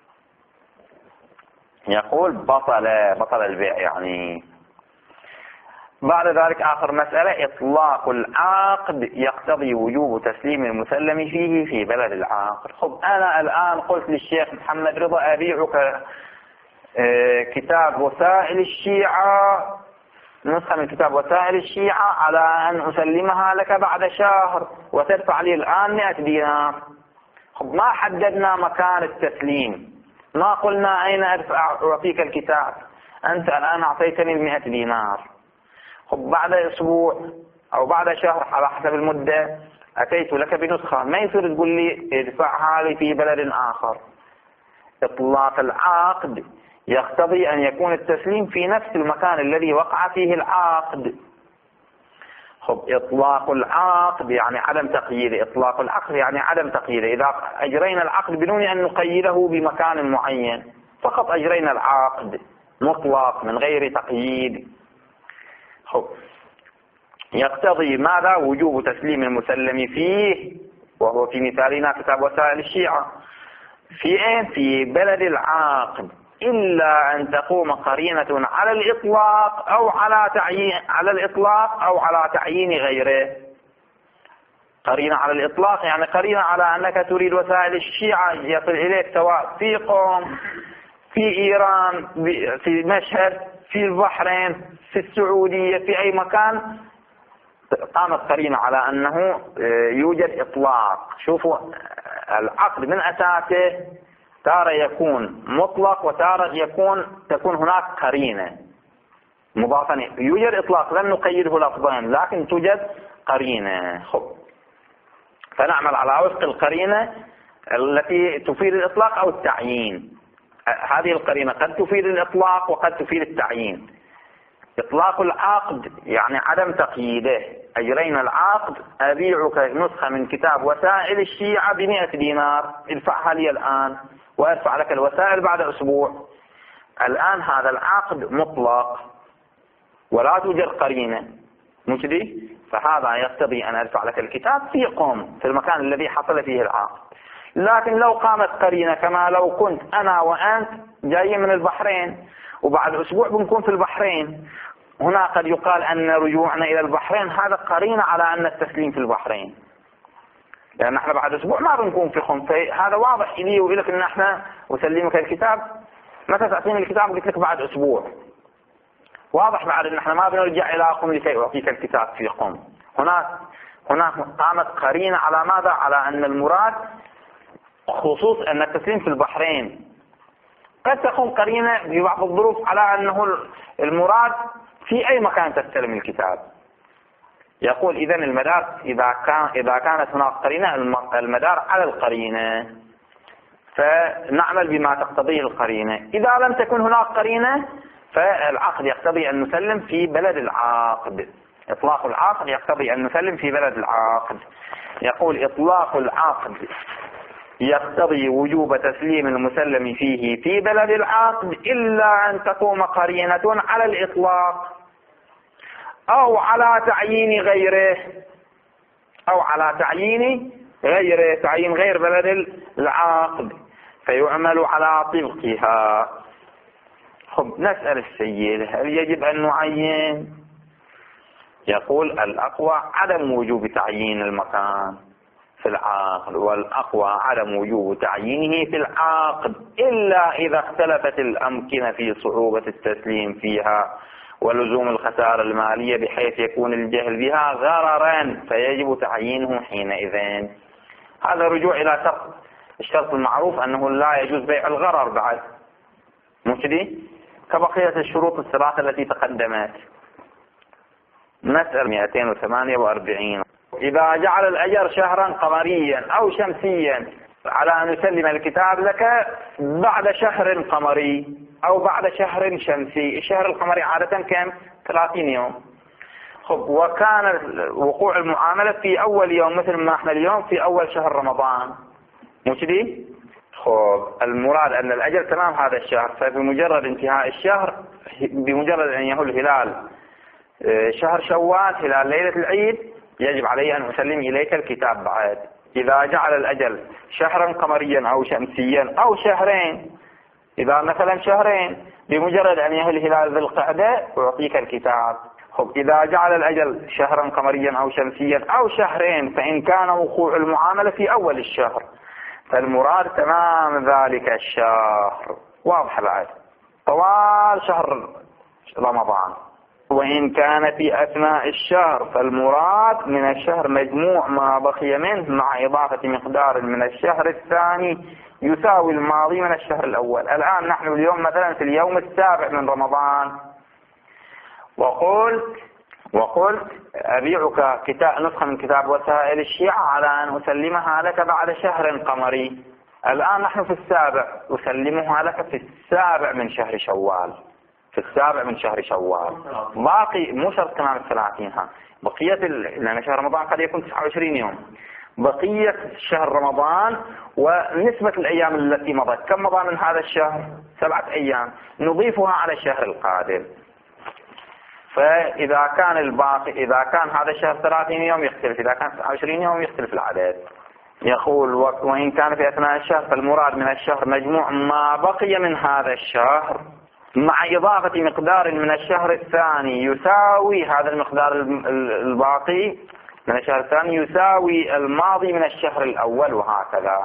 يقول بطل البيع. يعني بعد ذلك آخر مسألة، إطلاق العقد يقتضي وجوب تسليم المسلم فيه في بلد العاقد. خب أنا الآن قلت للشيخ محمد رضا أبيعك كتاب وسائل الشيعة، نسخة من كتاب وسائل الشيعة على أن أسلمها لك بعد شهر وتدفع لي الآن 100 دينار. خب ما حددنا مكان التسليم، ما قلنا أين أعطيك الكتاب، أنت الآن أعطيتني 100 دينار. خب بعد أسبوع أو بعد شهر على حسب المدة أتيت لك بنسخة، ما يصير تقول لي ادفعها لي في بلد آخر. إطلاق العقد يقتضي أن يكون التسليم في نفس المكان الذي وقع فيه العقد. خب إطلاق العقد يعني عدم تقييده، إطلاق العقد يعني عدم تقييده. إذا أجرينا العقد بدون أن نقيده بمكان معين، فقط أجرينا العقد مطلق من غير تقييد. خب يقتضي ماذا؟ وجوب تسليم المسلم فيه، وهو في مثالنا كتاب وسائل الشيعة، في بلد العقد، إلا أن تقوم قرينة على الإطلاق أو على تعيين غيره. قرينة على الإطلاق يعني قرينة على أنك تريد وسائل الشيعة يصل إليك سواء في قم، في إيران، في مشهد، في البحرين، في السعودية، في أي مكان. قامت قرينة على أنه يوجد إطلاق. شوفوا العقد من أساسه تارة يكون مطلق وتارة تكون هناك قرينة مضافة. يوجد إطلاق لن نقيده لفظين لكن توجد قرينة. خب فنعمل على وفق القرينة التي تفيد الإطلاق أو التعيين. هذه القرينة قد تفيد الإطلاق وقد تفيد التعيين. إطلاق العقد يعني عدم تقييده. أجرينا العقد، أبيعك نسخة من كتاب وسائل الشيعة ب100 دينار، ادفعها لي الآن وأدفع لك الوسائل بعد أسبوع. الآن هذا العقد مطلق ولا توجد قرينة، مش دي؟ فهذا يقتضي أن أدفع لك الكتاب في قم، في المكان الذي حصل فيه العقد. لكن لو قامت قرينة كما لو كنت أنا وأنت جايين من البحرين وبعد أسبوع بنكون في البحرين، هنا قد يقال أن رجوعنا إلى البحرين هذا قرينة على أن التسليم في البحرين، لأن احنا بعد أسبوع ما بنكون في قم. هذا واضح إلي وإلك أن احنا أسلمك الكتاب، متى تعطيني الكتاب؟ قلت لك بعد أسبوع. واضح بعد أن احنا ما بنرجع إلى قم لكي أعطيك الكتاب في قم. هناك قامت قرينة على ماذا؟ على أن المراد خصوص أن التسليم في البحرين. قد تكون قرينة ببعض الظروف على أنه المراد في أي مكان تستلم الكتاب. يقول إذن المدار إذا كانت هناك قرينة المدار على القرينة، فنعمل بما تقتضيه القرينة. إذا لم تكن هناك قرينة فالعقد يقتضي أن نسلم في بلد العقد. إطلاق العقد يقتضي أن نسلم في بلد العقد. يقول إطلاق العقد يقتضي وجوب تسليم المسلم فيه في بلد العقد إلا أن تقوم قرينة على الإطلاق أو على تعيين غيره، تعيين غير بلد العقد فيعمل على طبقها. خب نسأل السيد هل يجب أن نعين؟ يقول الأقوى عدم وجوب تعيين المكان في العقد، والأقوى عدم وجوب تعيينه في العقد إلا إذا اختلفت الأمكنة في صعوبة التسليم فيها ولزوم الخسارة المالية بحيث يكون الجهل بها غررا فيجب تعيينه حينئذ. هذا رجوع إلى الشرط المعروف أنه لا يجوز بيع الغرر بعد، مش دي؟ كبقية الشروط الثلاثة التي تقدمت. مسألة 248. إذا جعل الأجر شهرا قمريا أو شمسيا على أن يسلم الكتاب لك بعد شهر قمري أو بعد شهر شمسي. الشهر القمري عادة كم؟ 30 يوم. خب وكان وقوع المعاملة في أول يوم مثل ما احنا اليوم في أول شهر رمضان، مش دي؟ خب المراد أن الأجر تمام هذا الشهر، فبمجرد انتهاء الشهر بمجرد أن يهل هلال شهر شوال هلال ليلة العيد يجب علي أن أسلم إليك الكتاب بعد. إذا جعل الأجل شهرا قمريا أو شمسيا أو شهرين، إذا مثلا شهرين بمجرد أن يهل هلال ذي القعدة أعطيك الكتاب. خب إذا جعل الأجل شهرا قمريا أو شمسيا أو شهرين فإن كان وقوع المعاملة في أول الشهر فالمراد تمام ذلك الشهر. واضح بعد؟ طوال شهر رمضان. وإن كان في أثناء الشهر فالمراد من الشهر مجموع ما بقي منه مع إضافة مقدار من الشهر الثاني يساوي الماضي من الشهر الأول. الآن نحن اليوم مثلا في اليوم السابع من رمضان، وقلت أبيعك نسخة من كتاب وسائل الشيعة على أن أسلمها لك بعد شهر قمري. الآن نحن في السابع، أسلمها لك في السابع من شهر شوال، باقي مو شرط تمام 30 بقية لأن شهر رمضان قد يكون 29 يوم، بقية شهر رمضان ونسبة الأيام التي مضت كم مضى من هذا الشهر؟ 7 أيام، نضيفها على الشهر القادم. فإذا كان الباقي إذا كان هذا الشهر 30 يوم يختلف، إذا كان 29 يوم يختلف العدد. يقول وإن كان في أثناء الشهر فالمراد من الشهر مجموع ما بقي من هذا الشهر مع إضافة مقدار من الشهر الثاني يساوي هذا المقدار الباقي من الشهر الثاني يساوي الماضي من الشهر الأول، وهكذا.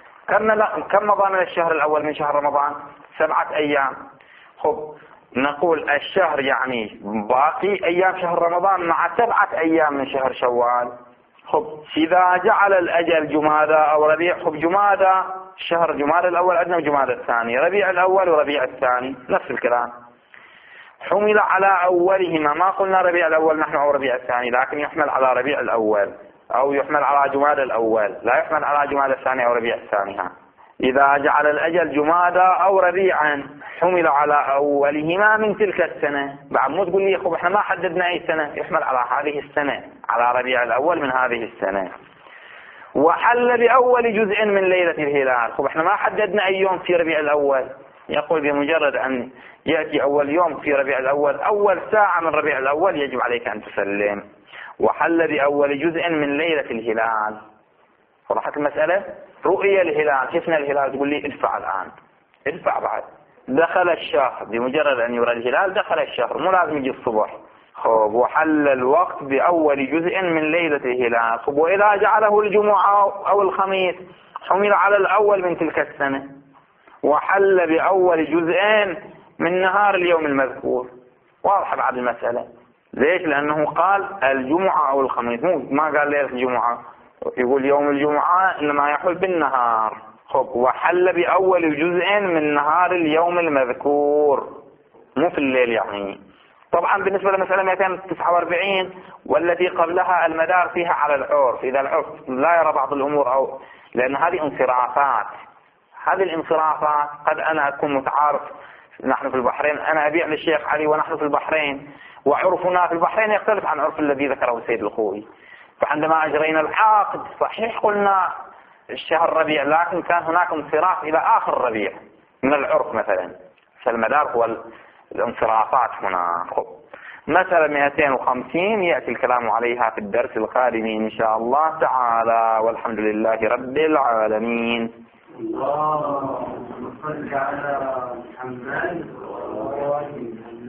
كم مضى من الشهر الأول من شهر رمضان؟ 7 أيام. خب نقول الشهر يعني باقي أيام شهر رمضان مع 7 أيام من شهر شوال. خب إذا جعل الأجل جمادى أو ربيع، خب جمادى شهر جمادى الأول عندنا وجمادى الثاني، ربيع الأول وربيع الثاني نفس الكلام، حمل على أولهما. ما قلنا ربيع الأول نحن أو ربيع الثاني، لكن يحمل على ربيع الأول أو يحمل على جمادى الأول، لا يحمل على جمادى الثاني أو ربيع الثاني. إذا جعل الأجل جمادى أو ربيعا حمل على أولهما من تلك السنة. بعد مو تقول لي خب احنا ما حددنا أي سنة، يحمل على هذه السنة، على ربيع الأول من هذه السنة. وحل بأول جزء من ليلة الهلال. خب احنا ما حددنا أي يوم في ربيع الأول، يقول بمجرد أن يأتي أول يوم في ربيع الأول أول ساعة من ربيع الأول يجب عليك أن تسلم. وحل بأول جزء من ليلة الهلال. وضحت المسألة؟ رؤية الهلال، شفنا الهلال، تقول لي ادفع الآن، ادفع بعد. دخل الشهر، بمجرد أن يرى الهلال دخل الشهر، مو لازم يجي الصبح. خب وحل الوقت بأول جزء من ليلة الهلال. خب وإذا جعله الجمعة أو الخميس حمل على الأول من تلك السنة. وحل بأول جزء من نهار اليوم المذكور. واضح بعد المسألة؟ ليش؟ لأنه قال الجمعة أو الخميس، ما قال ليلة الجمعة. يقول يوم الجمعة إنما يحل بالنهار. خب وحل بأول جزء من نهار اليوم المذكور، مو في الليل يعني. طبعا بالنسبة لمسألة 249 والتي قبلها المدار فيها على العرف، إذا العرف لا يرى بعض الأمور أو لأن هذه انصرافات، هذه الانصرافات قد أنا أكون متعارف، نحن في البحرين أنا أبيع للشيخ علي ونحن في البحرين، وعرفنا في البحرين يختلف عن عرف الذي ذكره السيد الخوئي. فعندما أجرينا العقد صحيح قلنا الشهر ربيع، لكن كان هناك انصراف إلى آخر ربيع من العرف مثلا، فالمدار هو الانصرافات هنا. مسألة 250 يأتي الكلام عليها في الدرس القادم إن شاء الله تعالى، والحمد لله رب العالمين. اللهم صل على محمد.